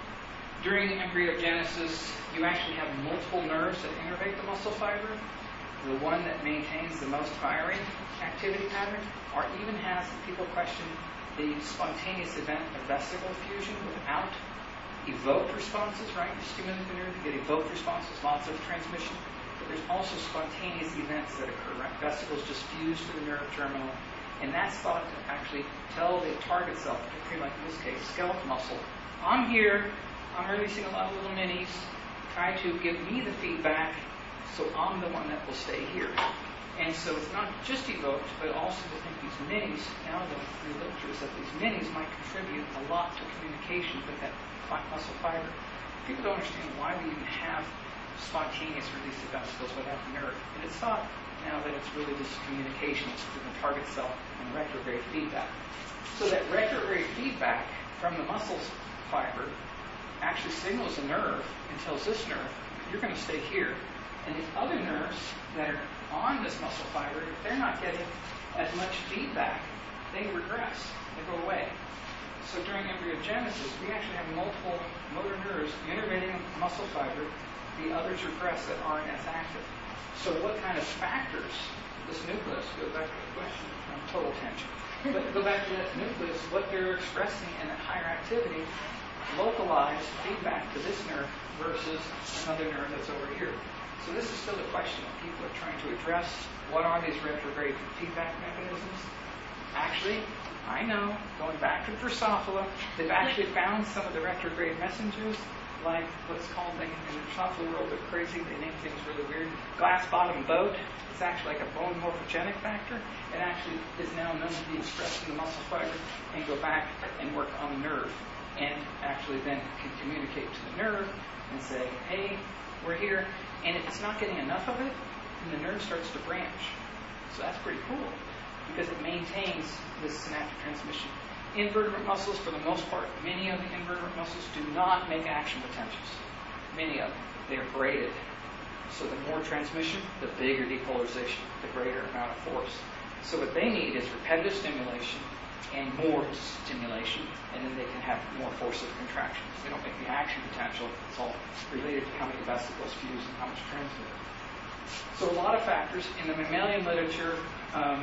during embryogenesis, you actually have multiple nerves that innervate the muscle fiber. The one that maintains the most firing activity pattern, or even has, people question, the spontaneous event of vesicle fusion without evoked responses, right? You stimulate the nerve, you get evoked responses, lots of transmission. But there's also spontaneous events that occur, right? Vesicles just fuse to the nerve terminal. And that's thought to actually tell the target cell, particularly like in this case, skeletal muscle, I'm here, I'm releasing a lot of little minis, try to give me the feedback, so I'm the one that will stay here. And so it's not just evoked, but also to think these minis, now the new literature is that these minis might contribute a lot to communication with that muscle fiber. People don't understand why we even have spontaneous release of vesicles without the nerve. And it's thought now that it's really just communication between the target cell and retrograde feedback. So that retrograde feedback from the muscle fiber actually signals a nerve and tells this nerve, you're going to stay here. And the other nerves that are on this muscle fiber, if they're not getting as much feedback, they regress, they go away. So during embryogenesis, we actually have multiple motor nerves innervating the muscle fiber. The others regress that aren't as active. So what kind of factors, this nucleus, go back to the question, um, total tangent, but go back to that nucleus, what they're expressing in that higher activity, localized feedback to this nerve versus another nerve that's over here. So this is still a question that people are trying to address. What are these retrograde feedback mechanisms? Actually, I know, going back to Drosophila, they've actually found some of the retrograde messengers, like what's called, in the Drosophila world, they're crazy, they name things really weird. Glass-bottom boat, it's actually like a bone morphogenic factor. It actually is now known to be expressed in the muscle fiber and go back and work on the nerve, and actually then can communicate to the nerve and say, hey, we're here. And if it's not getting enough of it, then the nerve starts to branch. So that's pretty cool, because it maintains this synaptic transmission. Invertebrate muscles, for the most part, many of the invertebrate muscles do not make action potentials. Many of them. They're braided. So the more transmission, the bigger depolarization, the greater amount of force. So what they need is repetitive stimulation and more stimulation, and then they can have more force of contraction. They don't make the action potential. It's all related to how many vesicles fuse and how much transmitter. So a lot of factors. In the mammalian literature, um,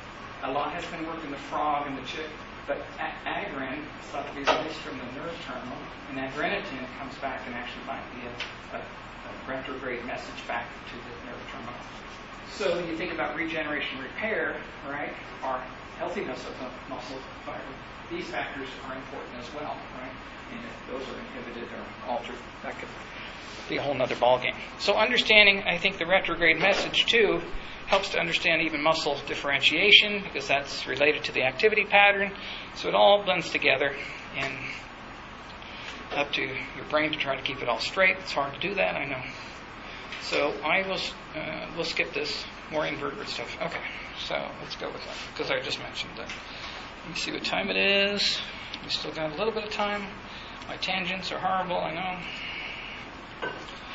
a lot has been worked in the frog and the chick, but a- agrin is thought to be released from the nerve terminal, and agrenitin comes back and actually might be a, a, a retrograde message back to the nerve terminal. So when you think about regeneration repair, right, our healthiness of the muscle fiber, these factors are important as well, right? And if those are inhibited or altered, that could be a whole other ballgame. So understanding, I think, the retrograde message, too, helps to understand even muscle differentiation, because that's related to the activity pattern. So it all blends together, and up to your brain to try to keep it all straight. It's hard to do that, I know. So I will, uh, we'll skip this more invertebrate stuff. Okay, so let's go with that, because I just mentioned that. Let me see what time it is. We still got a little bit of time. My tangents are horrible, I know.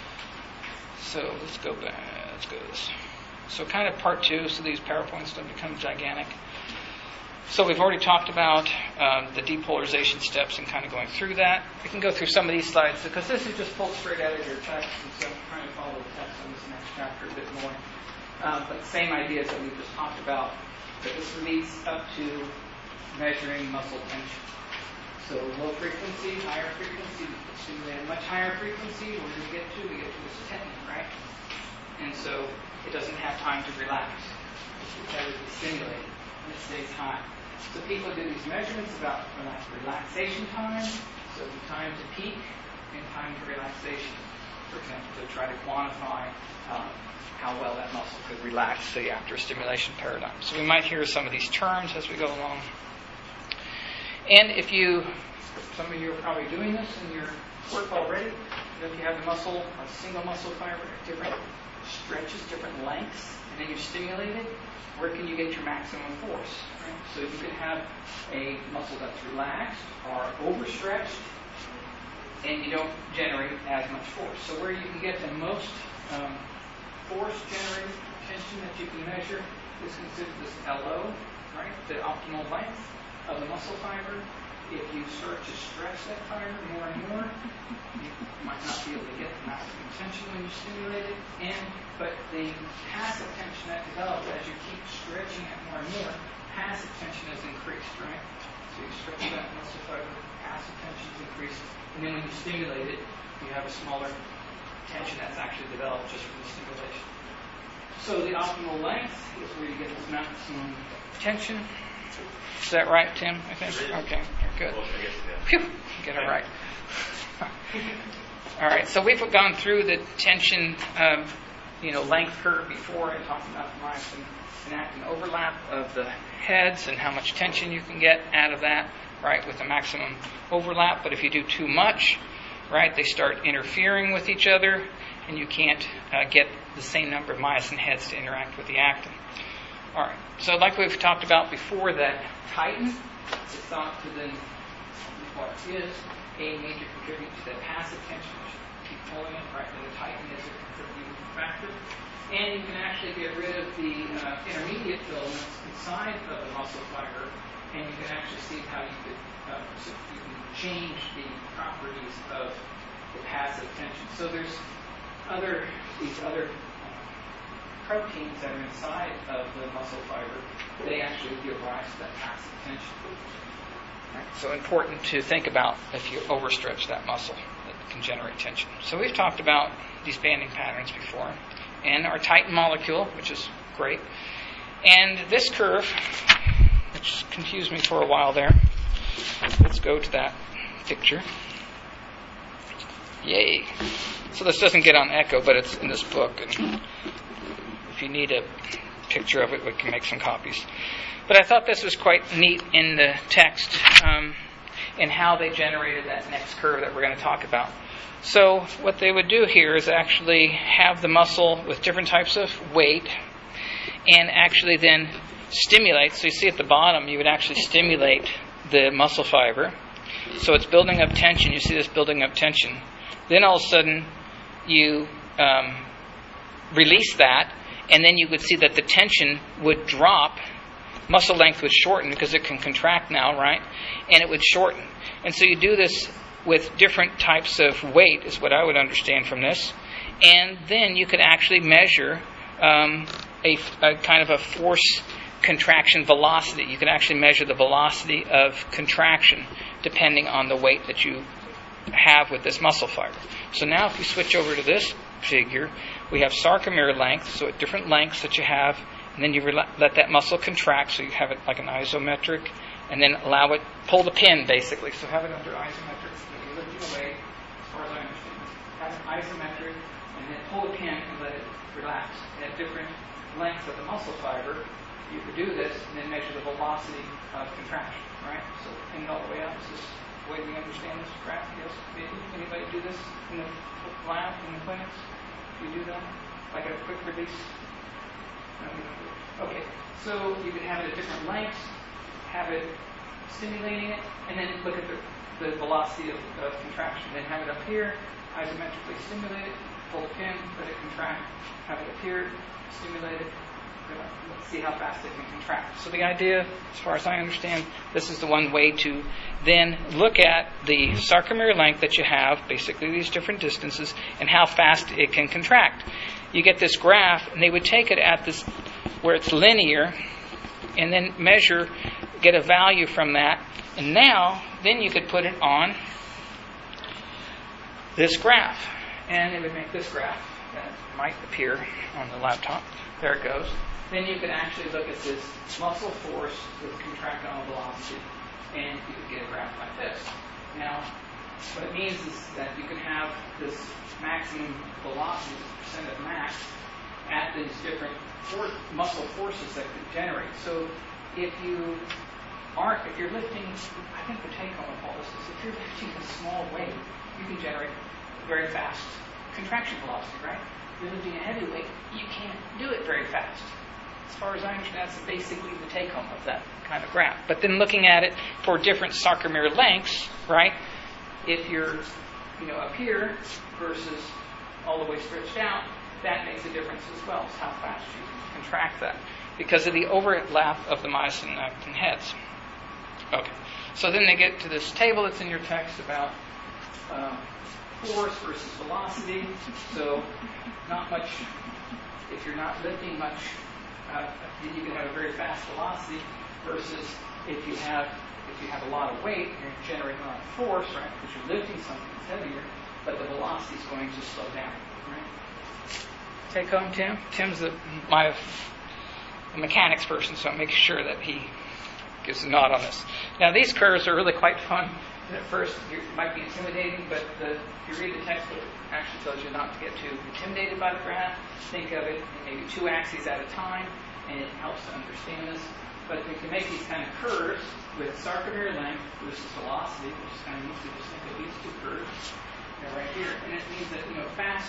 So let's go back. Let's go to this. So kind of part two, so these PowerPoints don't become gigantic. So we've already talked about um, the depolarization steps and kind of going through that. We can go through some of these slides, because this is just pulled straight out of your text, and so I'm trying to follow the text on this next chapter a bit more. Um, but the same ideas that we just talked about But this leads up to measuring muscle tension. So low frequency, higher frequency, stimulate a much higher frequency. Where do we get to? We get to this tendon, right? And so it doesn't have time to relax. It's got to be stimulated, and it stays high. So people do these measurements about relax- relaxation time, so the time to peak and time to relaxation, for example, to try to quantify um, how well that muscle could relax, say, after a stimulation paradigm. So we might hear some of these terms as we go along. And if you, some of you are probably doing this in your work already, if you have the muscle, a single muscle fiber at different stretches, different lengths, and then you stimulate it, where can you get your maximum force? Right? So you can have a muscle that's relaxed or overstretched, and you don't generate as much force. So where you can get the most um, force generated tension that you can measure is considered this L O, right? The optimal length of the muscle fiber. If you start to stretch that fiber more and more, you might not be able to get the maximum tension when you stimulate it. And but the passive tension that develops as you keep stretching it more and more, passive tension is increased, right? So you stretch that muscle fiber, passive tension is increased, and then when you stimulate it, you have a smaller tension that's actually developed just from the stimulation. So the optimal length is where you get this maximum tension. Is that right, Tim? I think. Okay, good. Phew, get it right. All right. So we've gone through the tension, um, you know, length curve before, and talked about the myosin and actin overlap of the heads and how much tension you can get out of that, right, with the maximum overlap. But if you do too much, right, they start interfering with each other, and you can't uh, get the same number of myosin heads to interact with the actin. All right. So like we've talked about before, that tighten is thought to then, what is a major contributor to that passive tension. You should keep pulling it, right? And the tighten is a contributing factor. And you can actually get rid of the uh, intermediate filaments inside of the muscle fiber, and you can actually see how you could uh, so you can change the properties of the passive tension. So there's other these other proteins that are inside of the muscle fiber, they actually give rise to that passive tension. Right? So important to think about if you overstretch that muscle, that can generate tension. So we've talked about these banding patterns before, and our tighten molecule, which is great. And this curve, which confused me for a while there, let's go to that picture. Yay. So this doesn't get on Echo, but it's in this book, and if you need a picture of it, we can make some copies. But I thought this was quite neat in the text, um, in how they generated that next curve that we're going to talk about. So what they would do here is actually have the muscle with different types of weight, and actually then stimulate. So you see at the bottom, you would actually stimulate the muscle fiber. So it's building up tension. You see this building up tension. Then all of a sudden, you um, release that, and then you would see that the tension would drop. Muscle length would shorten because it can contract now, right? And it would shorten. And so you do this with different types of weight, is what I would understand from this. And then you could actually measure um, a, a kind of a force contraction velocity. You can actually measure the velocity of contraction depending on the weight that you have with this muscle fiber. So now if you switch over to this figure, we have sarcomere length, so at different lengths that you have, and then you rela- let that muscle contract, so you have it like an isometric, and then allow it, pull the pin basically, so have it under isometric, so you're lifting away, as far as I understand this, have it isometric, and then pull the pin and let it relax. And at different lengths of the muscle fiber, you could do this and then measure the velocity of contraction, right? So pin it all the way out. Is this the way we understand this graph? Yes? Maybe? Anybody do this in the lab, in the clinics? Do you do that? Like a quick release? No, you don't do it. Okay. So you can have it at different lengths, have it stimulating it, and then look at the, the velocity of, of contraction. Then have it up here, isometrically stimulate it, pull the pin, let it contract, have it up here, stimulate it. Let's see how fast it can contract. So the idea, as far as I understand, this is the one way to then look at the sarcomere length that you have, basically these different distances, and how fast it can contract. You get this graph, and they would take it at this, where it's linear, and then measure, get a value from that. And now, then you could put it on this graph. And it would make this graph that might appear on the laptop. There it goes. Then you could actually look at this muscle force with contractile velocity, and you could get a graph like this. Now, what it means is that you could have this maximum velocity, this percent of max, at these different for- muscle forces that could generate. So if you aren't, if you're lifting, I think the take home of all this is if you're lifting a small weight, you can generate very fast contraction velocity, right? If you're lifting a heavy weight, you can't do it very fast. As far as I understand, that's basically the take home of that kind of graph. But then looking at it for different sarcomere lengths, right? If you're, you know, up here versus all the way stretched out, that makes a difference as well, is how fast you can contract that, because of the overlap of the myosin and actin heads. Okay, so then they get to this table that's in your text about um, force versus velocity. So not much, if you're not lifting much, uh, then you can have a very fast velocity, versus if you have if you have a lot of weight, you're generating a lot of force, right? Because you're lifting something that's heavier, but the velocity is going to slow down, right? Take home, Tim. Tim's the, my the mechanics person, so I'm making sure that he gives a nod on this. Now, these curves are really quite fun. At first, it might be intimidating, but the, if you read the textbook, it actually tells you not to get too intimidated by the graph. Think of it in maybe two axes at a time, and it helps to understand this. But we can make these kind of curves with sarcomere length versus velocity, which is kind of easy to just think of these two curves. They're right here. And it means that, you know, fast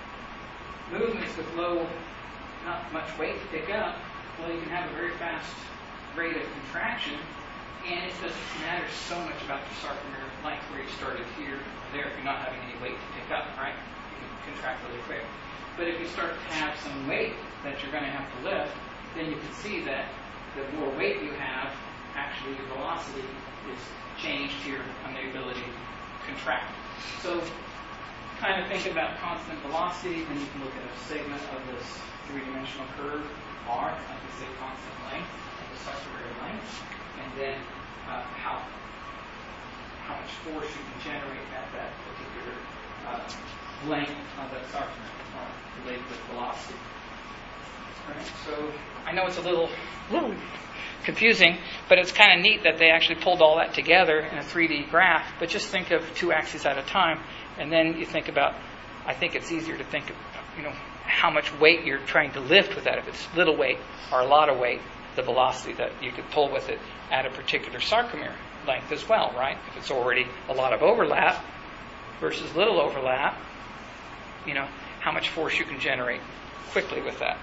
movements with low, not much weight to pick up, well, you can have a very fast rate of contraction, and it doesn't matter so much about your sarcomere length where you started here or there if you're not having any weight to pick up, right? You can contract really quick. But if you start to have some weight that you're going to have to lift, then you can see that the more weight you have, actually your velocity is changed here on the ability to contract. So kind of think about constant velocity, and you can look at a segment of this three-dimensional curve, R, like we say constant length, the sarcomere length, and then uh, how how much force you can generate at that particular uh, length of that sarcomere, uh, related with velocity. All right, so I know it's a little, little confusing, but it's kind of neat that they actually pulled all that together in a three D graph. But just think of two axes at a time, and then you think about, I think it's easier to think of, you know, how much weight you're trying to lift with that. If it's little weight or a lot of weight, the velocity that you could pull with it at a particular sarcomere length as well, right? If it's already a lot of overlap versus little overlap, you know, how much force you can generate quickly with that.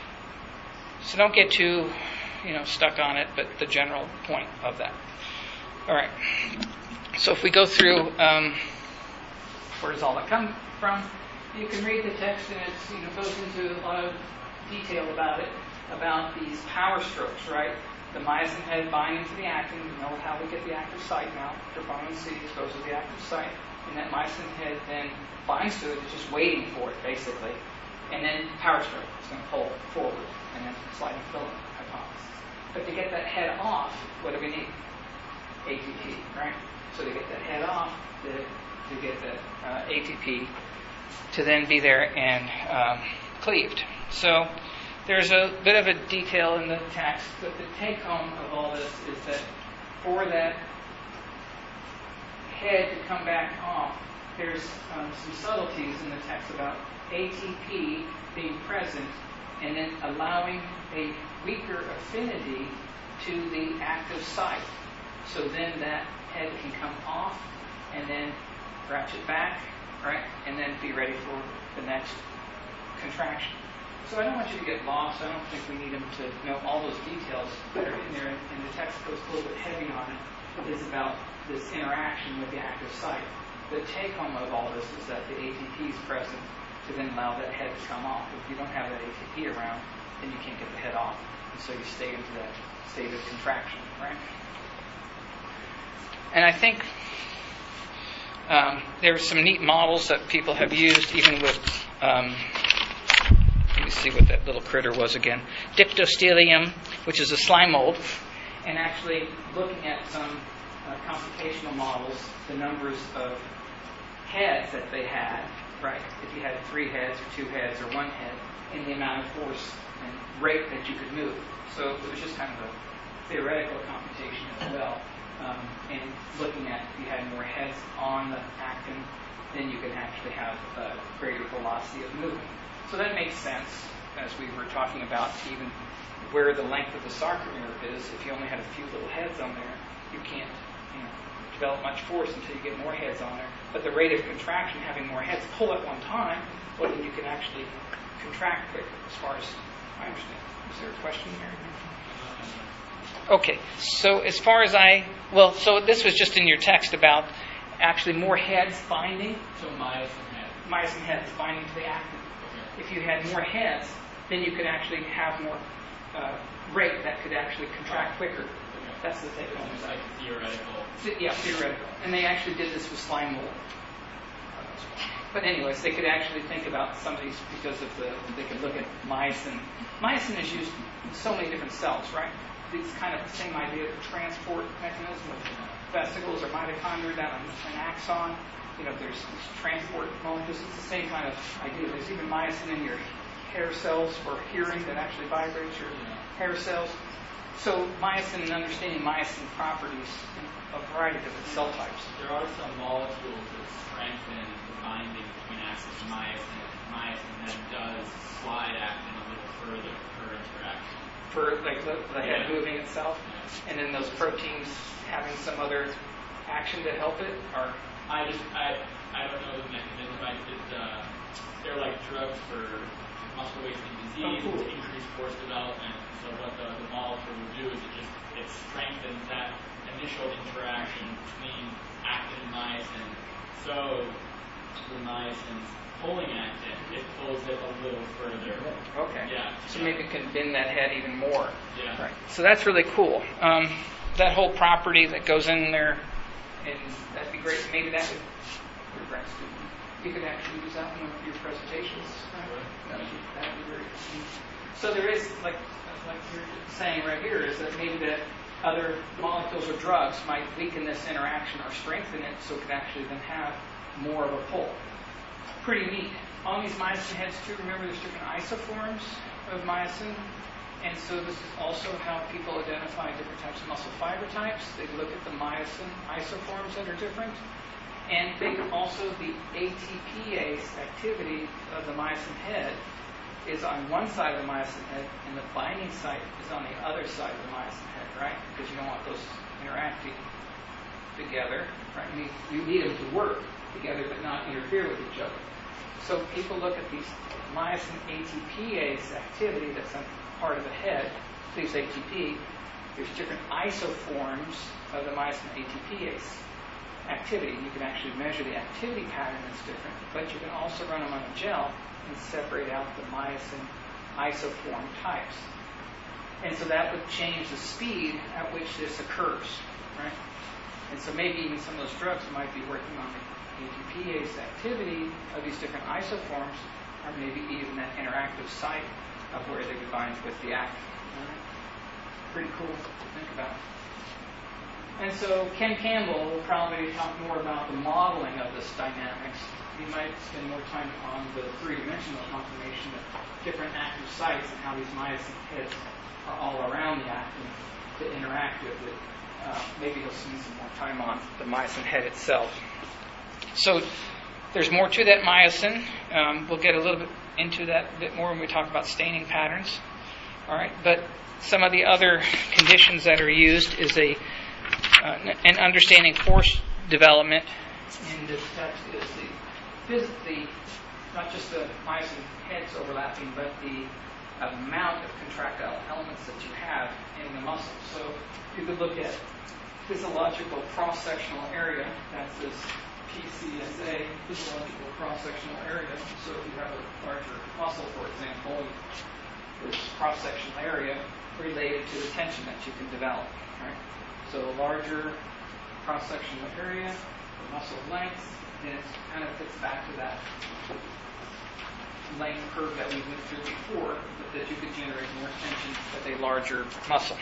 So don't get too, you know, stuck on it, but the general point of that. All right. So if we go through, um, where does all that come from? You can read the text, and it, you know, goes into a lot of detail about it, about these power strokes, right? The myosin head binding to the actin. You know how we get the active site now. Troponin C goes to the active site, and that myosin head then binds to it. It's just waiting for it, basically. And then power stroke. It's going to pull forward, and then sliding filament hypothesis. But to get that head off, what do we need? A T P, right? So to get that head off, the, to get that uh, A T P to then be there and um, cleaved. So there's a bit of a detail in the text, but the take home of all this is that for that head to come back off, there's um, some subtleties in the text about A T P being present and then allowing a weaker affinity to the active site. So then that head can come off and then ratchet back, right, and then be ready for the next contraction. So I don't want you to get lost. I don't think we need them to know all those details that are in there, and the text goes a little bit heavy on it. It's about this interaction with the active site. The take-home of all this is that the A T P is present to then allow that head to come off. If you don't have that A T P around, then you can't get the head off, and so you stay into that state of contraction, right? And I think um, there are some neat models that people have used, even with, um, let me see what that little critter was again. Dictyostelium, which is a slime mold, and actually looking at some uh, computational models, the numbers of heads that they had, right? If you had three heads or two heads or one head, and the amount of force and rate that you could move. So it was just kind of a theoretical computation as well. Um, and looking at if you had more heads on the actin, then you can actually have a greater velocity of movement. So that makes sense, as we were talking about, even where the length of the sarcomere is. If you only had a few little heads on there, you can't you know, develop much force until you get more heads on there. But the rate of contraction, having more heads pull at one time, well, then you can actually contract quicker, as far as I understand. Is there a question here? Okay, so as far as I, well, so this was just in your text about actually more heads binding. So myosin head. Myosin heads binding to the actin. Okay. If you had more heads, then you could actually have more uh, rate that could actually contract quicker. Okay. That's the take home. It's like theoretical. Yeah, theoretical. And they actually did this with slime mold. But anyways, they could actually think about some of these because of the, they could look at myosin. Myosin is used in so many different cells, right? It's kind of the same idea of the transport mechanism of vesicles or mitochondria down an axon. You know, there's these transport molecules. It's the same kind of idea. There's even myosin in your hair cells for hearing that actually vibrates your hair cells. So myosin and understanding myosin properties in a variety of different cell types. There are some molecules that strengthen the binding between actin and myosin. Myosin then does slide actin a little further per interaction. For like the, the head Yeah. moving itself, Yeah. and then those proteins having some other action to help it, or I just I I don't know the mechanism. I did uh, they're like drugs for muscle wasting disease Oh, cool. to increase force development. So what the, the molecule will do is it just it strengthens that initial interaction between actin and myosin. So the myosin's pulling actin, it pulls it a little further. okay, Yeah. so yeah. maybe it can bend that head even more. Yeah. Right. So that's really cool. Um, that whole property that goes in there, and that'd be great. Maybe that would, your grad student, you could actually use that in one of your presentations. Right? That would be, that would be very interesting. So there is, like, like you're saying right here, is that maybe that other molecules or drugs might weaken this interaction or strengthen it, so it could actually then have more of a pull. Pretty neat. On these myosin heads too, remember there's different isoforms of myosin. And so this is also how people identify different types of muscle fiber types. They look at the myosin isoforms that are different. And they also, the A T P ase activity of the myosin head is on one side of the myosin head, and the binding site is on the other side of the myosin head, right? Because you don't want those interacting together, right? You need, you need them to work together but not interfere with each other. So people look at these myosin A T P ase activity that's on part of the head, these A T P, there's different isoforms of the myosin A T P ase activity. You can actually measure the activity pattern that's different, but you can also run them on a gel and separate out the myosin isoform types. And so that would change the speed at which this occurs, right? And so maybe even some of those drugs might be working on the A T P ase activity of these different isoforms, or maybe even that interactive site of where they could bind with the actin. Right? Pretty cool to think about. And so Ken Campbell will probably talk more about the modeling of this dynamics. He might spend more time on the three-dimensional conformation of different active sites and how these myosin heads are all around the actin to interact with it. Uh, maybe he'll spend some more time on the myosin head itself. So there's more to that myosin. Um, we'll get a little bit into that a bit more when we talk about staining patterns. All right, but some of the other conditions that are used is a uh, an understanding force development in this text is the, the not just the myosin heads overlapping, but the amount of contractile elements that you have in the muscle. So you could look at physiological cross-sectional area. That's this P C S A, physiological cross-sectional area. So if you have a larger muscle, for example, there's cross-sectional area related to the tension that you can develop. Right? So a larger cross-sectional area, the muscle length, then it kind of fits back to that length curve that we went through before, but that you could generate more tension with a larger muscle.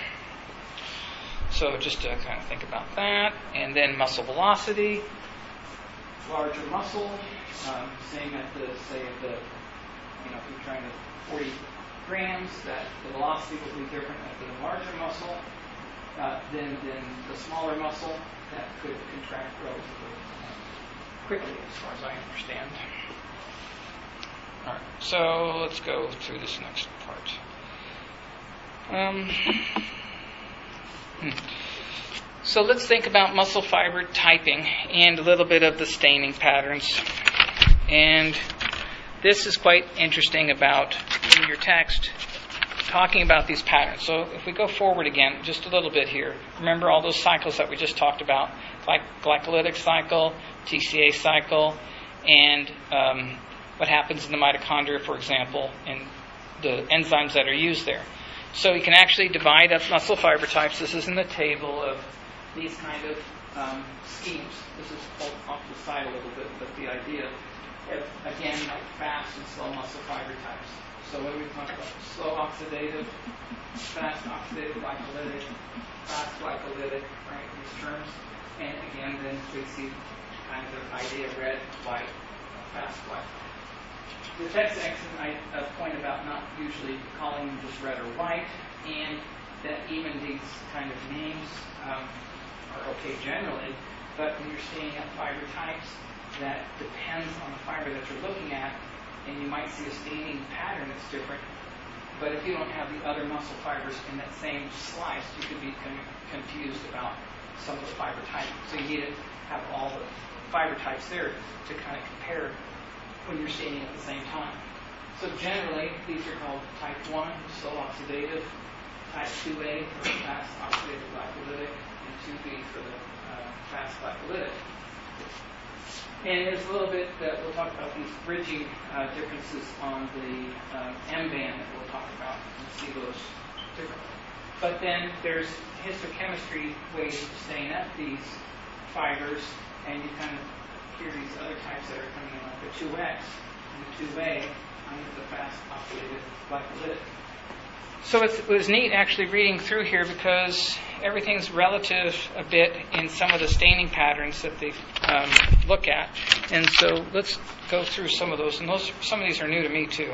So just to kind of think about that. And then muscle velocity, larger muscle, um, same at the, say, at the, you know, if you're trying to forty grams, that the velocity will be different at the larger muscle uh, than, than the smaller muscle that could contract relatively uh, quickly, as far as I understand. All right, so let's go through this next part. Um, hmm. So let's think about muscle fiber typing and a little bit of the staining patterns. And this is quite interesting about, in your text, talking about these patterns. So if we go forward again, just a little bit here, remember all those cycles that we just talked about, like glycolytic cycle, T C A cycle, and um, what happens in the mitochondria, for example, and the enzymes that are used there. So you can actually divide up muscle fiber types. This is in the table of these kind of um, schemes. This is pulled off the side a little bit, but the idea of, again, like fast and slow muscle fiber types. So what do we talk about? Slow oxidative, fast oxidative glycolytic, fast glycolytic, right, these terms. And again, then we see kind of the idea red, white, fast, white. The text makes a point about not usually calling them just red or white, and that even these kind of names um, are okay generally, but when you're staying at fiber types, that depends on the fiber that you're looking at, and you might see a staining pattern that's different. But if you don't have the other muscle fibers in that same slice, you could be con- confused about some of the fiber types. So you need to have all the fiber types there to kind of compare when you're staining at the same time. So generally, these are called type one, slow oxidative, type two A for the fast oxidative glycolytic, and two B for the uh, fast glycolytic. And there's a little bit that we'll talk about these bridging uh, differences on the um, M-band that we'll talk about and see those differently. But then there's histochemistry ways of staying up these fibers, and you kind of hear these other types that are coming in, like the two X and the two A under the fast oxidative glycolytic. So it's, it was neat actually reading through here because everything's relative a bit in some of the staining patterns that they um, look at. And so let's go through some of those. And those, some of these are new to me too.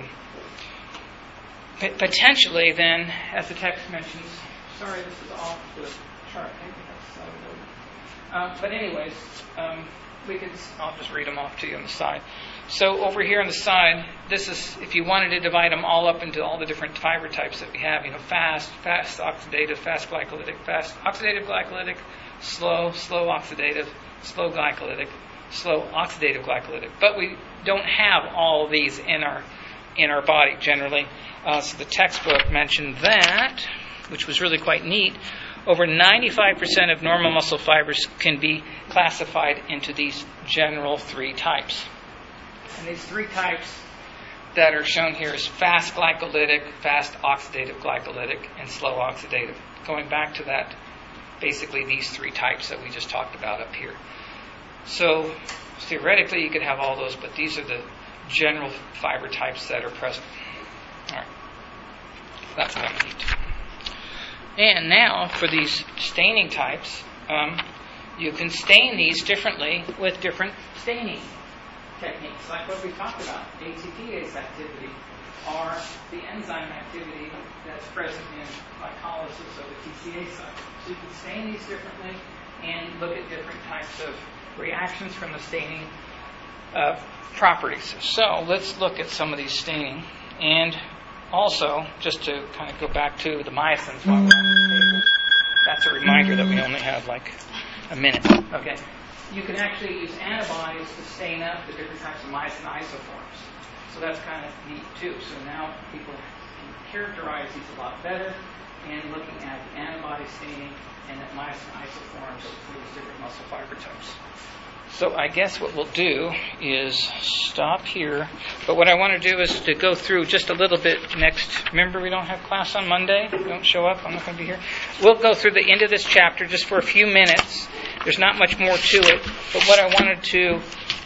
P- potentially then, as the text mentions, sorry, this is off the chart. Maybe that's uh, but anyways, um, we could, I'll just read them off to you on the side. So over here on the side, this is, if you wanted to divide them all up into all the different fiber types that we have, you know, fast, fast oxidative, fast glycolytic, fast oxidative glycolytic, slow, slow oxidative, slow glycolytic, slow oxidative glycolytic. But we don't have all these in our in our body generally. Uh, so the textbook mentioned that, which was really quite neat. Over ninety-five percent of normal muscle fibers can be classified into these general three types. And these three types that are shown here is fast glycolytic, fast oxidative glycolytic, and slow oxidative. Going back to that, basically these three types that we just talked about up here. So theoretically you could have all those, but these are the general fiber types that are present. All right. That's kind of neat. And now for these staining types, um, you can stain these differently with different staining techniques, like what we talked about, A T P-ase activity, or the enzyme activity that's present in glycolysis of the T C A cycle. So you can stain these differently and look at different types of reactions from the staining uh, properties. So let's look at some of these staining. And also, just to kind of go back to the myosins while we're on this table, that's a reminder that we only have like a minute. Okay. You can actually use antibodies to stain up the different types of myosin isoforms. So that's kind of neat too. So now people can characterize these a lot better and looking at the antibody staining and at myosin isoforms for these different muscle fiber types. So I guess what we'll do is stop here. But what I want to do is to go through just a little bit next. Remember, we don't have class on Monday. We don't show up. I'm not going to be here. We'll go through the end of this chapter just for a few minutes. There's not much more to it. But what I wanted to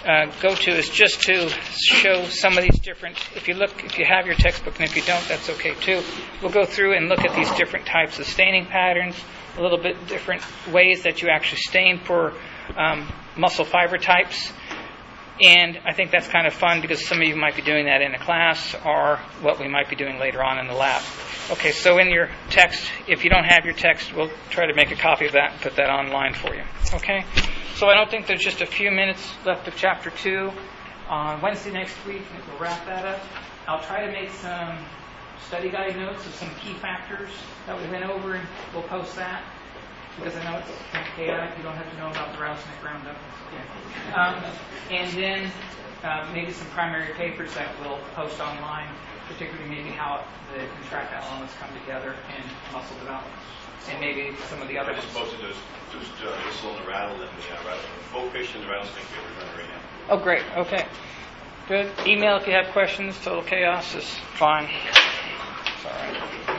uh, go to is just to show some of these different, if you look, if you have your textbook, and if you don't, that's okay too. We'll go through and look at these different types of staining patterns, a little bit different ways that you actually stain for um, muscle fiber types. And I think that's kind of fun because some of you might be doing that in a class or what we might be doing later on in the lab. Okay, so in your text, if you don't have your text, we'll try to make a copy of that and put that online for you. Okay? So I don't think there's just a few minutes left of Chapter two. On Wednesday next week, we'll wrap that up. I'll try to make some study guide notes of some key factors that we went over, and we'll post that. Because I know it's chaotic, you don't have to know about the Rattlesnake Roundup. Okay. Um, and then uh, maybe some primary papers that we'll post online, particularly maybe how the contractile elements come together in muscle development, and maybe some of the other I just ones. posted those, just uh, this on the rattle and the uh, rattle, both fish and the rattlesnake papers on right now. Oh, great. Okay. Good. Email if you have questions. Total chaos is fine. It's all right.